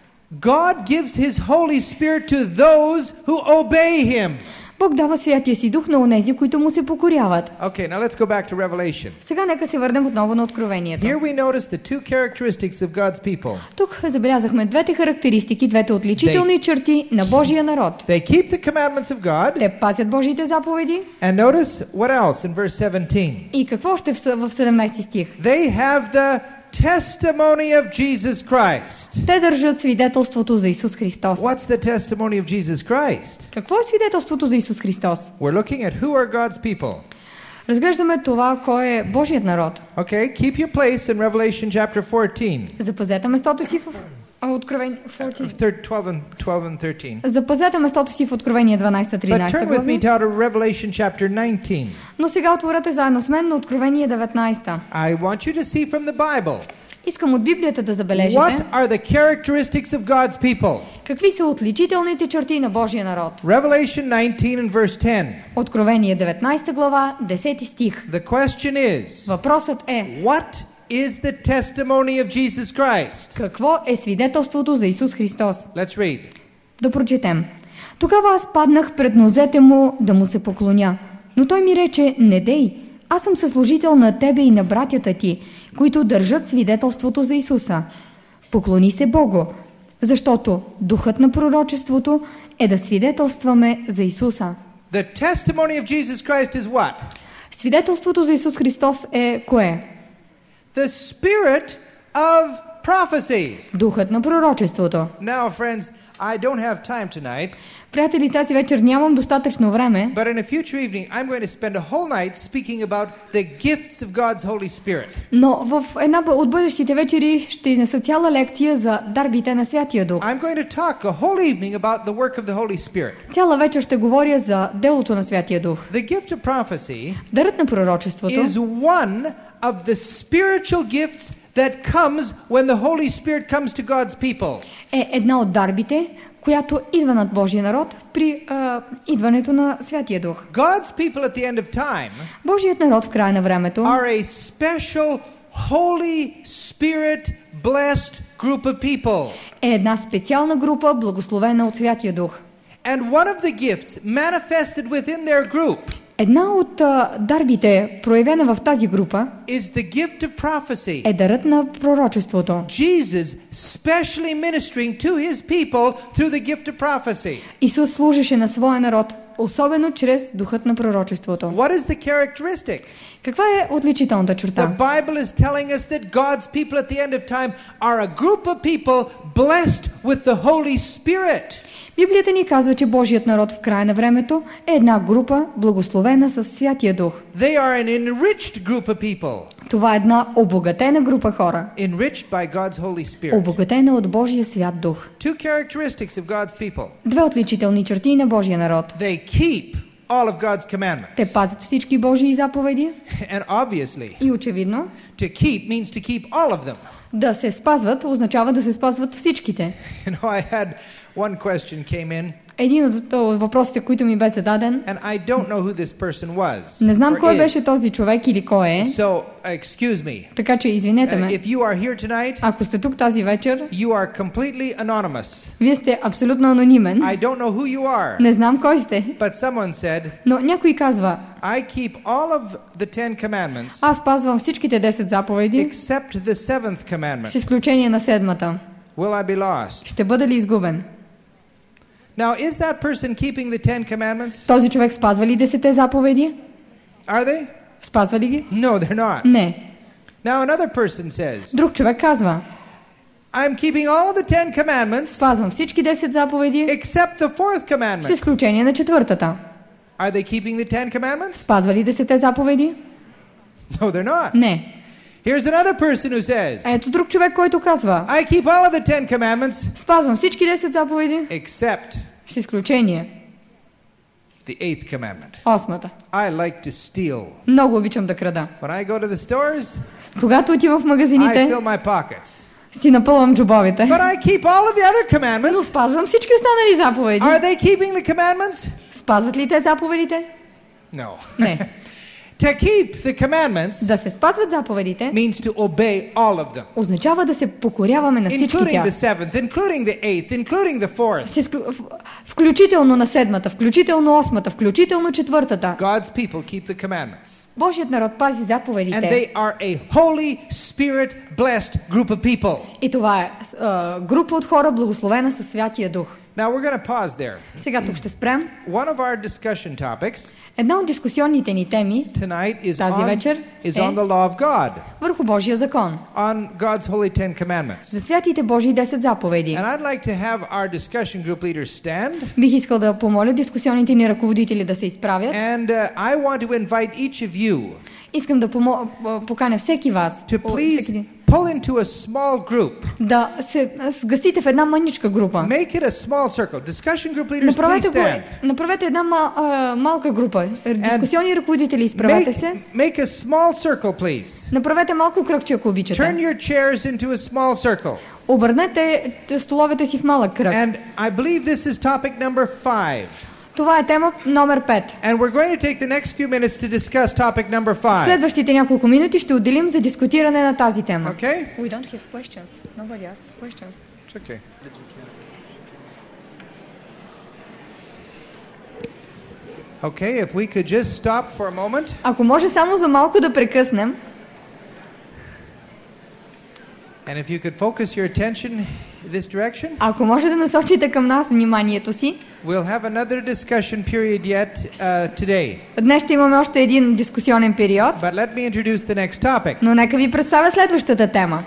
God gives his Holy Spirit to those who obey him. Бог дава Святия си Дух на онези, които му се покоряват. Okay, now let's go back to Revelation. Сега нека се върнем отново на Откровението. Here we notice the two characteristics of God's people. Тук забелязахме двете характеристики, двете отличителни черти на Божия народ. They keep the commandments of God. Те пазят Божиите заповеди. And notice what else in verse seventeen. И какво още в с- в седемнайсети стих? They have the testimony of Jesus Christ. Те държат свидетелството за Исус Христос. What's the testimony of Jesus Christ? Какво е свидетелството за Исус Христос? We're looking at who are God's people. Разглеждаме това, кой е Божият народ. Okay, keep your place in Revelation chapter fourteen. Запазете местото си в а, Откровение Of third, twelve and twelve and thirteen. Запазете местото си в Откровение дванайсета But тринайсета turn with me глави. now to Revelation chapter nineteen. Но сега отворете заедно с мен на Откровение деветнайсета. I want you to see from the Bible. Искам от Библията да забележите What are the characteristics of God's people? какви са отличителните черти на Божия народ. Revelation nineteen and verse ten. Откровение деветнайсета глава, десети стих. The question is, Въпросът е: what is the testimony of Jesus Christ? какво е свидетелството за Исус Христос? Let's read. Да прочетем. Тогава аз паднах пред нозете му да му се поклоня. Но той ми рече: не дей, аз съм съслужител на тебе и на братята ти, които държат свидетелството за Исуса. Поклони се Богу, защото духът на пророчеството е да свидетелстваме за Исуса. The testimony of Jesus Christ is what? Свидетелството за Исус Христос е кое? The spirit of prophecy. Духът на пророчеството. Now, friends, I don't have time tonight, Приятели, тази вечер нямам достатъчно време, but in a future evening, I'm going to spend a whole night speaking about the gifts of God's Holy Spirit. но в една от бъдещите вечери ще изнеса цяла лекция за дарбите на Святия Дух. I'm going to talk a whole evening about the work of the Holy Spirit. Цяла вечер ще говоря за делото на Святия Дух. The gift of prophecy Дарът на пророчеството is one of the spiritual gifts that comes when the Holy Spirit comes to God's people. е една от дарбите, която идва над Божия народ при а, идването на Святия Дух. God's people at the end of time Божият народ в края на времето are a special Holy Spirit blessed group of people. е една специална група, благословена от Святия Дух. And one of the gifts manifested within their group Една от а, дарбите, проявена в тази група, is the gift of prophecy. е дарът на пророчеството. Jesus specially ministering to his people through the gift of prophecy. Исус служеше на своя народ, особено чрез духът на пророчеството. What is the characteristic? Каква е отличителната The черта? Bible is telling us that God's people at the end of time are a group of people blessed with the Holy Spirit. Библията ни казва, че Божият народ в края на времето е една група, благословена с Святия Дух. They are an enriched group of people, Това е една обогатена група хора, enriched by God's Holy Spirit. обогатена от Божия свят Дух. Two characteristics of God's people. Две отличителни черти на Божия народ. They keep all of God's commandments. Те пазят всички Божии заповеди And obviously, и очевидно to keep means to keep all of them. да се спазват означава да се спазват всичките. You know, I had one question came in. Един от от въпросите, които ми бе зададен, and I don't know who this person was. не знам or кой is. беше този човек или кой е, So, excuse me. така че извинете Uh, ме. if you are here tonight, Ако сте тук тази вечер, you are completely anonymous. вие сте абсолютно анонимен. I don't know who you are, Не знам кой сте, but someone said, но някой казва, I keep all of the Ten Commandments аз спазвам всичките десет заповеди, except the seventh с commandment. изключение на седмата. Will I be lost? Ще бъда ли изгубен? Now, is that person keeping the Ten Commandments? Този човек спазва ли десете заповеди? Are they? Спазва ли ги? No, they're not. Не. Now, another person says, Друг човек казва, I'm keeping all of the Ten Commandments спазвам всички десет заповеди, except the fourth с commandment. изключение на четвъртата. Are they keeping the Ten Commandments? Спазва ли десете заповеди? No, they're not. Не. Here's another person who says, Ето друг човек, който казва, I keep all of the Ten Commandments спазвам всички десет заповеди, except с изключение the eighth commandment. осмата. I like to steal. Много обичам да крада. When I go to the stores, Когато отивам в I магазините, fill my pockets. си напълвам джобовете. But I keep all of the other Но commandments. спазвам всички останали заповеди. Are they keeping the commandments? Спазват ли те заповедите? No. Не. To keep the commandments Да се спазват заповедите means to obey all of them, означава да се покоряваме на всички including тях. the seventh, including the eighth, including the fourth. С изклю- в- Включително на седмата, включително осмата, включително четвъртата. God's people keep the commandments. Божият народ пази And заповедите. they are a Holy Spirit blessed group of people. И това е а, група от хора, благословена със Святия Дух. Now we're going to pause there. Сега тук ще спрем. One of our discussion topics Една от дискусионните ни теми tonight is Тази on, вечер is е on the law of God, върху Божия закон, on God's holy Ten Commandments. за святите Божии десет заповеди. And I'd like to have our discussion group leaders stand. Бих искал да помоля дискусионните ни ръководители да се изправят. And uh, I want to invite each of you Искам да помо... поканя всеки вас to о, please всеки един, pull into a small group. да се сгъстите в една мъничка група. Make it a small circle. Discussion group leaders, please Направете, го, stand. направете една мал, а, малка група. Дискусионни ръководители, изправете се. Make, make a small circle, please. Направете малко кръгче, ако Turn обичате. your chairs into a small circle. Обърнете столовете си в малък кръг. And I believe this is topic number five. Това е тема номер пет. And we're going to take the next few minutes to discuss topic number five. Следващите няколко минути ще отделим за дискутиране на тази тема. Okay? We don't have questions. Nobody asked questions. It's okay. Okay, if we could just stop for a moment. Ако може само за малко да прекъснем, And if you could focus your attention this direction, ако може да насочите към нас вниманието си, we'll have another discussion period yet uh, today. днес ще имаме още един дискусионен период, But let me introduce the next topic. но нека ви представя следващата тема.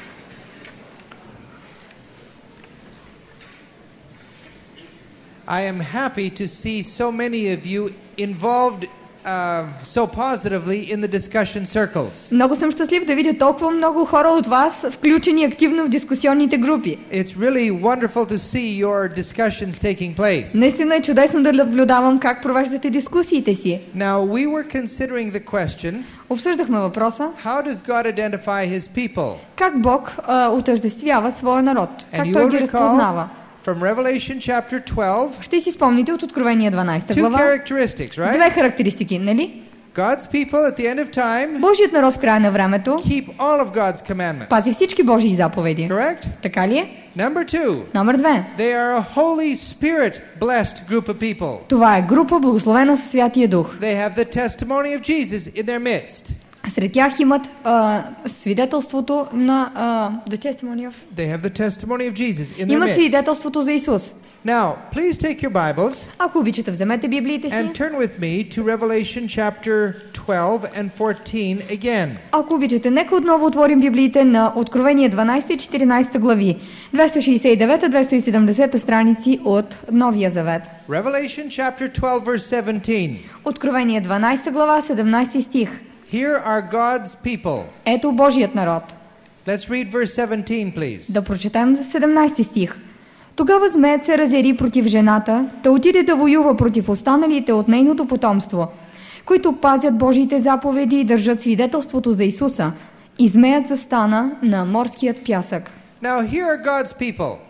I am happy to see so many of you involved uh, so positively in the discussion circles. Много съм щастлив да видя толкова много хора от вас, включени активно в дискусионните групи. It's really wonderful to see your discussions taking place. Наистина е чудесно да наблюдавам как провеждате дискусиите си. Now, we were considering the question, Обсъждахме въпроса, how does God identify his people? как Бог а, отъждествява своя народ, And как you Той will ги recall разпознава. from Revelation chapter twelve, Ще си спомните от Откровение дванадесета two глава characteristics, right? две характеристики, нали? God's people at the end of time Божият народ в края на времето keep all of God's commandments. пази всички Божии заповеди. Correct? Така ли е? Number two, Номер две. they are a Holy Spirit blessed group of people. Това е група благословена със Святия Дух. They have the testimony of Jesus in their midst. Сред тях имат а, свидетелството на а, the testimony of... They have the testimony of Jesus in their Имат midst. свидетелството за Исус. Now, please take your Bibles Ако обичате, вземете библиите and си. turn with me to Revelation chapter twelve and fourteen again. Ако обичате, нека отново отворим библиите на Откровение дванадесета и четиринадесета глави. двеста шестдесет и девета - двеста и седемдесета страници от Новия Завет. Revelation chapter twelve verse seventeen. Откровение дванадесета глава, седемнадесети стих. Here are God's people. Ето Божият народ. Let's read verse seventeen, please. Да прочетем за седемнадесети стих. Тогава змеят се разяри против жената, да отиде да воюва против останалите от нейното потомство, които пазят Божиите заповеди и държат свидетелството за Исуса. И змеят застана на морският пясък. Now here are God's people.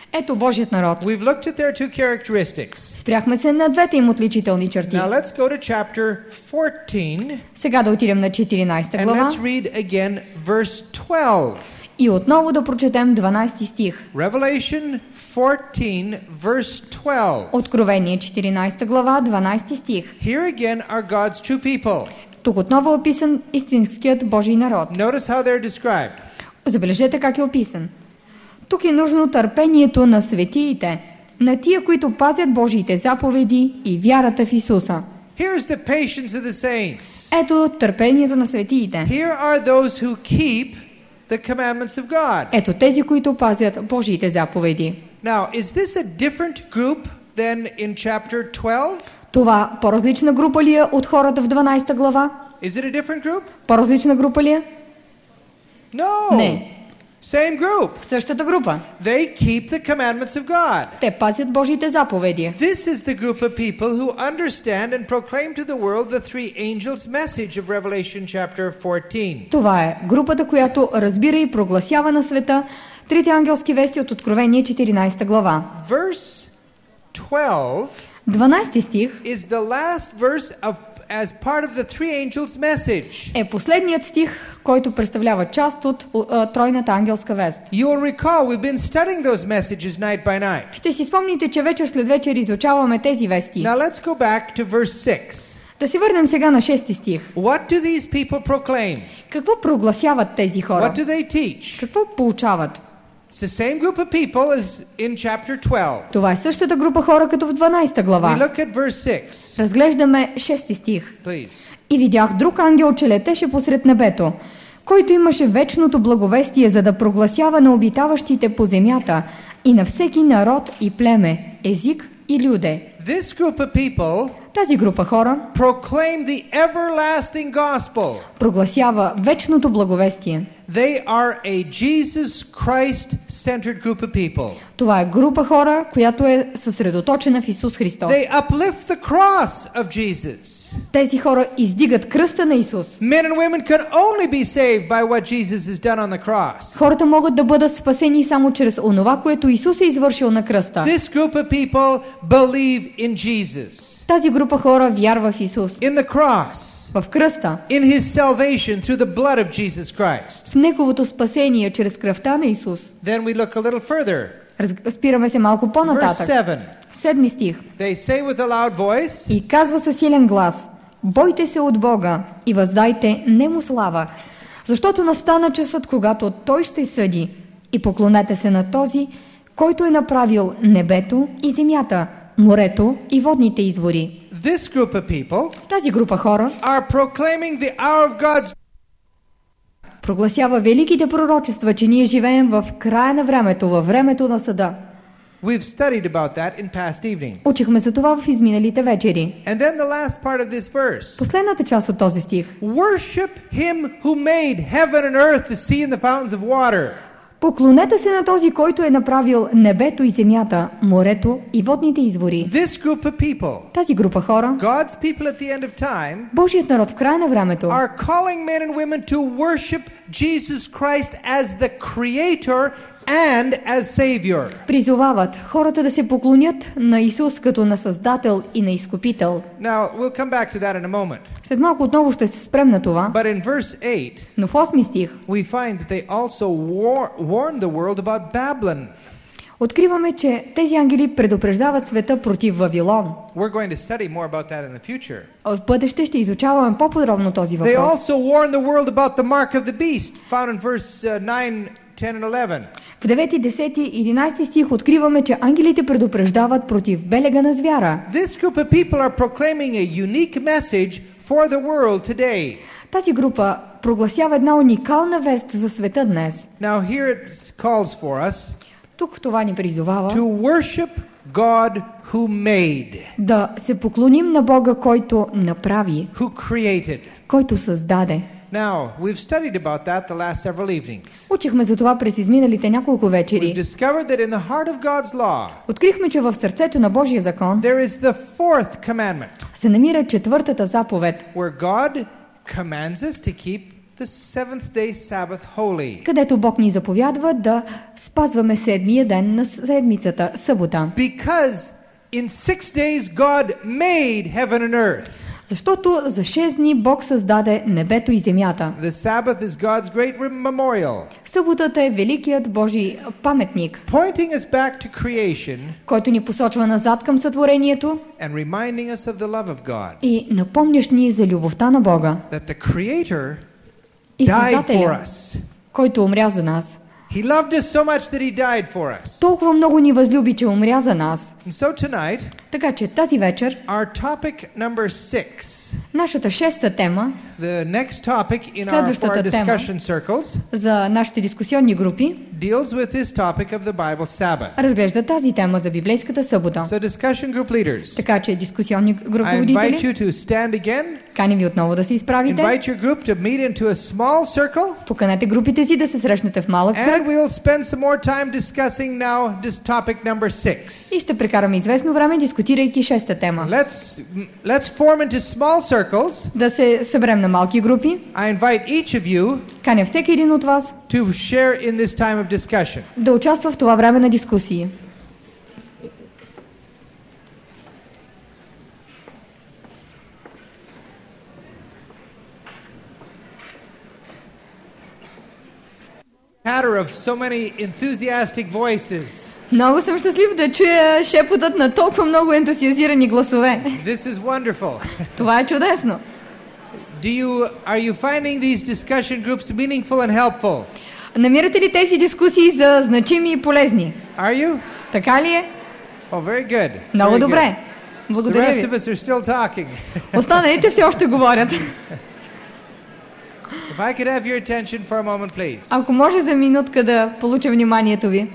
Ето Божият народ. We've looked at their two characteristics. Спряхме се на двете им отличителни черти. Now let's go to chapter fourteen. Сега да отидем на четиринадесета And глава let's read again verse twelve. и отново да прочетем дванадесети стих. Revelation fourteen verse twelve. Откровение четиринадесета глава, дванадесети стих. Here again are God's true people. Тук отново е описан истинският Божий народ. Notice how they're described. Забележете как е описан. Тук е нужно търпението на светиите, на тия, които пазят Божиите заповеди и вярата в Исуса. Here's the patience of the saints. Ето търпението на светиите. Here are those who keep the commandments of God. Ето тези, които пазят Божиите заповеди. Now, is this a different group than in chapter twelve? Това по-различна група ли е от хората в дванадесета глава? Is it a different group? По-различна група ли е? No. Не. Same group. Същата група. They keep the commandments of God. Те пазят Божиите заповеди. This is the group of people who understand and proclaim to the world the three angels' message of Revelation chapter fourteen. Това е групата, която разбира и прогласява на света трите ангелски вести от Откровение четиринадесета глава. Verse twelve дванадесети стих is the last verse of as part of the three angels' message. е последният стих, който представлява част от uh, тройната ангелска вест. You will recall we've been studying those messages night by night. Ще си спомните, че вечер след вечер изучаваме тези вести. Now let's go back to verse six. Да се върнем сега на шести стих. What do these people proclaim? Какво прогласяват тези хора? What do they teach? Какво получават? It's the same group of people as in chapter twelve. Това е същата група хора като в дванадесета We глава. look at verse six. Разглеждаме шести стих. Please. И видях друг ангел, че летеше посред небето, който имаше вечното благовестие, за да прогласява на обитаващите по земята и на всеки народ и племе, език и люде. This group of people Тази група хора proclaim the everlasting gospel. прогласява вечното благовестие. They are a Jesus Christ-centered group of people. Това е група хора, която е съсредоточена в Исус Христос. They uplift the cross of Jesus. Тези хора издигат кръста на Исус. Men and women can only be saved by what Jesus has done on the cross. Хората могат да бъдат спасени само чрез онова, което Исус е извършил на кръста. This group of people believe in Jesus, Тази група хора вярва в Исус, in the cross, в кръста, in His salvation through the blood of Jesus Christ. в Неговото спасение чрез кръвта на Исус. Then we look a little further. Раз- Спираме се малко Verse по-нататък. seven. Седми стих. They say with a loud voice, И казва със силен глас: бойте се от Бога и въздайте нему слава, защото настана часът, когато Той ще съди, и поклонете се на този, който е направил небето и земята, морето и водните извори. this group of people Тази група хора are proclaiming the hour of God's. прогласява великите пророчества, че ние живеем в края на времето, във времето на съда. We've studied about that in past evenings. Учихме за това в изминалите вечери. And then the last part of this verse. Последната част от този стих. Worship Him who made heaven and earth, the sea and the fountains of water. Поклонете се на този, който е направил небето и земята, морето и водните извори. This group of people, Тази група хора, God's people at the end of time, Божият народ в края на времето, are calling men and women to worship Jesus Christ as the Creator and as Savior. призовават хората да се поклонят на Исус като на Създател и на Изкупител. Now, we'll come back to that in a moment. След малко отново ще се спрем на това, But in verse eight, но в осми стих we find that they also war- warn the world about Babylon. откриваме, че тези ангели предупреждават света против Вавилон. We're going to study more about that in the future. В бъдеще ще изучаваме по-подробно този They въпрос. also warn the world about the mark of the beast, found in verse uh, nine, ten and eleven. В девети, десети и единадесети стих откриваме, че ангелите предупреждават против белега на звяра. This group of people are proclaiming a unique message for the world today. Тази група прогласява една уникална вест за света днес. Now here it calls for us Тук в това ни призовава to worship God who made, да се поклоним на Бога, който направи, who created. който създаде. Now, we've studied about that the last several evenings. Учихме за това през изминалите няколко We've вечери. discovered that in the heart of God's law, Открихме, че в сърцето на Божия закон there is the fourth commandment, се намира четвъртата заповед, where God commands us to keep the seventh day Sabbath holy. където Бог ни заповядва да спазваме седмия ден на седмицата, събота. Because in six days God made heaven and earth. Защото за шест дни Бог създаде небето и земята. The Sabbath is God's great memorial. Съботата е великият Божи паметник, Pointing us back to creation който ни посочва назад към сътворението and reminding us of the love of God. и напомнящ ни за любовта на Бога That the Creator и died for Създателя, us. който умря за нас. He loved us so much that he died for us. Толкова много ни възлюби, че умря за нас. And so tonight, Така че тази вечер our topic number six, нашата шеста тема the next topic in our, for our Следващата тема discussion circles, за нашите дискусионни групи deals with this topic of the Bible Sabbath. разглежда тази тема за библейската събота. So discussion group leaders, Така че дискусионни I invite груповодители, you to stand again. каним ви отново да се изправите. Invite your group to meet into a small circle, Поканете групите си да се срещнете в малък and кръг we'll spend some more time discussing now this topic number six. и ще прекараме известно време дискутирайки шеста тема. Let's let's form into small circles. Да се съберем на малки групи. I invite each of you Каня всеки един от вас to share in this time of discussion. да участва в това време на дискусии. Patter of so many enthusiastic voices. Много съм щастлив да чуя шепотът на толкова много ентусиазирани гласове. This is wonderful. Това е чудесно. Do you are you finding these discussion groups meaningful and helpful? Намирате ли тези дискусии за значими и полезни? Are you? Така ли е? Oh, very good. Много Very добре. good. The Благодаря rest of ви. us are still talking. Останалите все още говорят. If I could have your attention for a moment, please. Ако може за минутка да получа вниманието ви.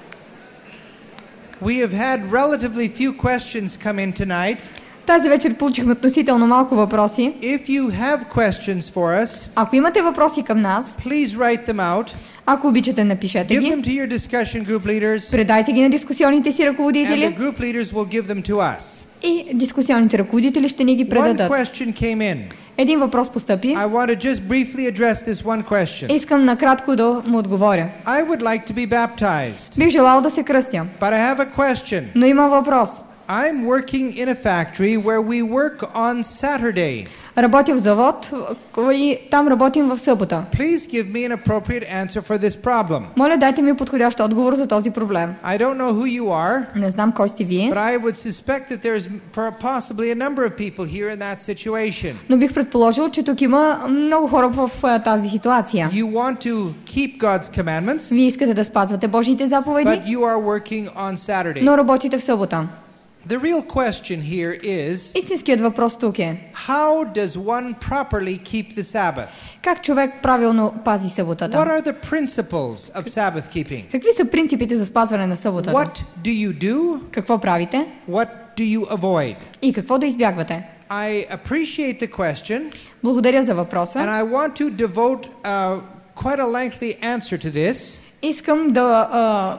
We have had relatively few questions come in tonight. Тази вечер получихме относително малко въпроси. If you have questions for us, Ако имате въпроси към нас, please write them out. ако обичате, напишете Give them ги. to your discussion group leaders, Предайте ги на дискусионните си and the ръководители group leaders will give them to us. и дискусионните ръководители ще ни ги One предадат. question came in. Един въпрос постъпи. I want to just briefly address this one question. Искам накратко да му отговоря. I would like to be baptized, Бих желал да се кръстя, but I have a question. но има въпрос. I'm working in a factory where we work on Saturday. Работя в завод и там работим в събота. Please give me an appropriate answer for this problem. Моля, дайте ми подходящ отговор за този проблем. I don't know who you are, Не знам кой сте вие, but I would suspect that there's per- possibly a number of people here in that situation. но бих предположил, че тук има много хора в а, тази ситуация. You want to keep God's commandments, Вие искате да спазвате Божиите but заповеди, you are working on Saturday. но работите в събота. The real question here is, Истинският въпрос тук е: how does one properly keep the Sabbath? как човек правилно пази What съботата? are the principles of Sabbath keeping? Какви са принципите за спазване на съботата? What do you do? Какво правите What do you avoid? и какво да избягвате? I appreciate the question, Благодаря за and въпроса. I want to devote uh, quite a lengthy answer to this, Искам да а,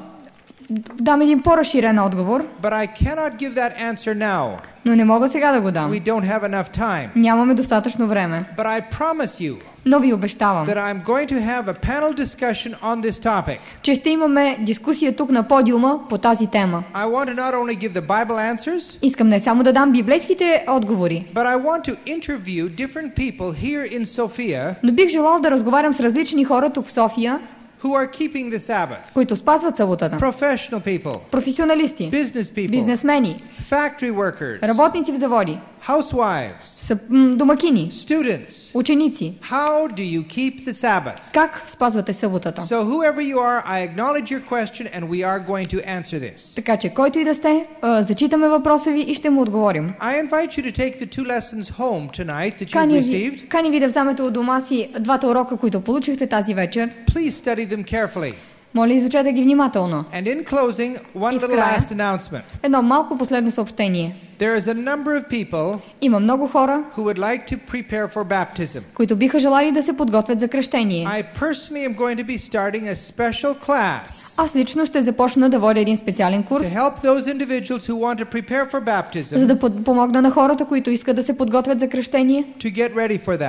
дам един по-разширен отговор, but I cannot give that answer now. но не мога сега да го дам. We don't have enough time. Нямаме достатъчно време. But I promise you Но ви обещавам, that I'm going to have a panel discussion on this topic. че ще имаме дискусия тук на подиума по тази тема. I want to not only give the Bible answers, Искам не само да дам библейските отговори, but I want to interview different people here in Sofia но бих желал да разговарям с различни хора тук в София, who are keeping the Sabbath. които спазват съботата. Professional people, Професионалисти, business people, бизнесмени, factory workers, работници в заводи, housewives, са, м, домакини, students. ученици. How do you keep the Sabbath? Как спазвате съботата? So whoever you are, I acknowledge your question and we are going to answer this. Така че, който и да сте, а, зачитаме въпроса ви и ще му отговорим. I invite you to take the two lessons home tonight that you've Кани ви, received. кани ви да вземете от дома си двата урока, които получихте тази вечер. Please study them carefully. Моля, изучете ги внимателно. And in closing, one И в little края. last announcement. Едно малко последно съобщение. There is a number of people Има много хора, who would like to prepare for baptism. които биха желали да се подготвят за кръщение. I personally am going to be starting a special class Аз лично ще започна да водя един специален курс, to help those individuals who want to prepare for за baptism да под- помогна на хората, които искат да се подготвят за кръщение, to get ready for that.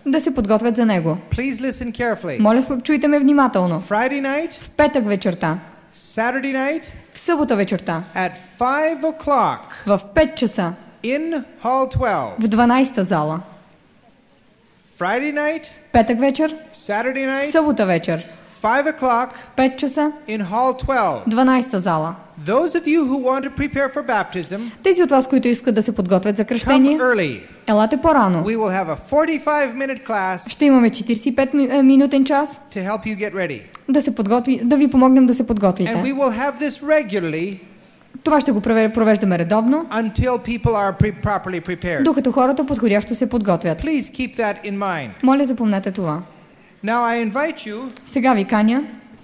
да се подготвят за него. Please listen carefully. Моля, чуйте ме внимателно. Friday night, В петък вечерта, Saturday night, в събота вечерта, at five o'clock в пет часа, in Hall twelve. в дванайсета зала. Friday night, Петък вечер, Saturday night, събота вечер, five o'clock пет часа, in Hall twelve. дванайсета зала. Those of you who want to prepare for baptism, Тези от вас, които искат да се подготвят за come кръщение, early. елате по-рано. We will have a forty-five minute class Ще имаме четирийсет и пет ми- е, минутен час to help you get ready. да се подготви, да ви помогнем да се And we подготвите. will have this regularly Това ще го прове- провеждаме редовно, until people are pre- properly prepared. докато хората подходящо се подготвят. Please keep that in mind. Моля, запомнете това. Now I invite you Сега ви каня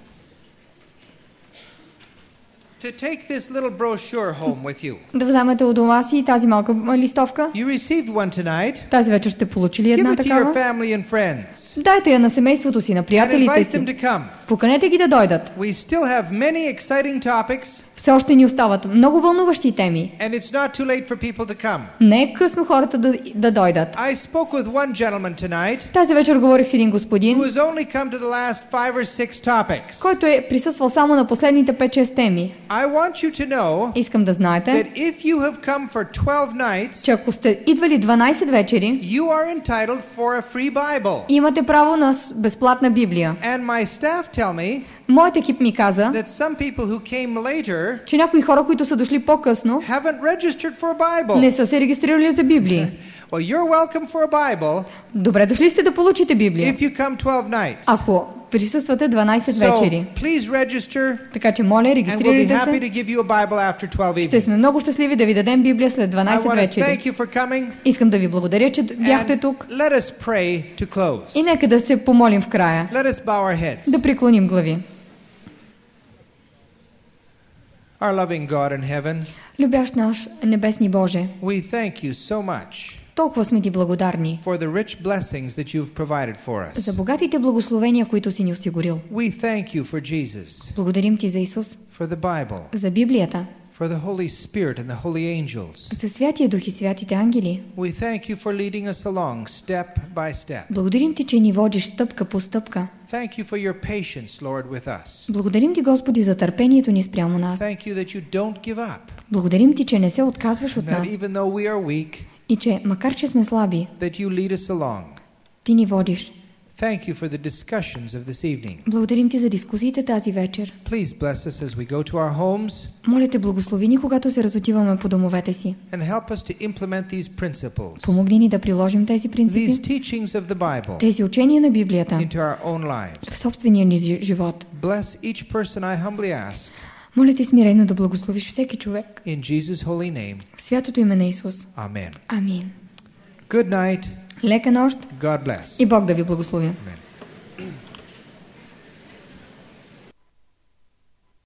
to take this little brochure home with you. да вземете от дома си тази малка а, листовка. You received one tonight. Тази вечер сте получили Give една it to your такава. family and friends. Dайте я на семейството си, на And приятелите invite them си. to come. Поканете ги да дойдат. We still have many exciting topics, Все още ни остават много вълнуващи теми. and it's not too late for people to come. Не е късно хората да, да дойдат. I spoke with one gentleman tonight Тази вечер говорих с един who господин, has only come to the last five or six topics. който е присъствал само на последните пет-шест теми. I want you to know Искам да знаете, that if you have come for twelve nights, че ако сте идвали дванайсет вечери, you are entitled for a free Bible. имате право на с- безплатна Библия. And my staff tell me Моят екип ми каза, that some people who came later че някои хора, които са дошли по-късно, haven't registered for a Bible. не са се регистрирали за Библии. Well, you're welcome for a Bible Добре дошли сте да получите Библия, if you come twelve nights. ако присъствате дванайсет So вечери. please register, Така че, моля, and we'll be регистрирайте happy се. to give you a Bible after twelve Ще evenings. сме много щастливи да ви дадем Библия след I дванайсет want to вечери. thank you for coming, Искам да ви благодаря, че бяхте and тук. let us pray to close. И нека да се помолим в края. Let us bow our heads. Да преклоним глави. Our loving God in heaven, Любящ наш небесни Боже, we thank you so much толкова сме ти благодарни for the rich blessings that you've provided for за us. богатите благословения, които си ни осигурил. We thank you for Jesus, Благодарим ти за Исус, for the Bible, за Библията, for the Holy Spirit and the holy angels. за Святия Дух и святите ангели. We thank you for leading us along step by step. Благодарим ти, че ни водиш стъпка по стъпка. Thank you for your patience, Lord, with us. Благодарим ти, Господи, за търпението ни спрямо нас. Thank you that you don't give up, Благодарим ти, че не се отказваш от that нас even though we are weak, и че, макар че сме слаби, that you lead us along. ти ни водиш. Thank you for the discussions of this evening. Благодарим ти за дискусиите тази вечер. Please bless us as we go to our homes Моля те, благослови ни, когато се разотиваме по домовете си. and help us to implement these principles, Помогни ни да приложим тези these принципи, teachings of the Bible тези учения на Библията into our own lives. в собствения ни жи- живот. Bless each person, I humbly ask, Моля ти смирено да благословиш всеки човек. in Jesus' holy name. В святото име на Исус. Amen. Амин. Good night. Лека нощ God bless. и Бог да ви благослови. Amen.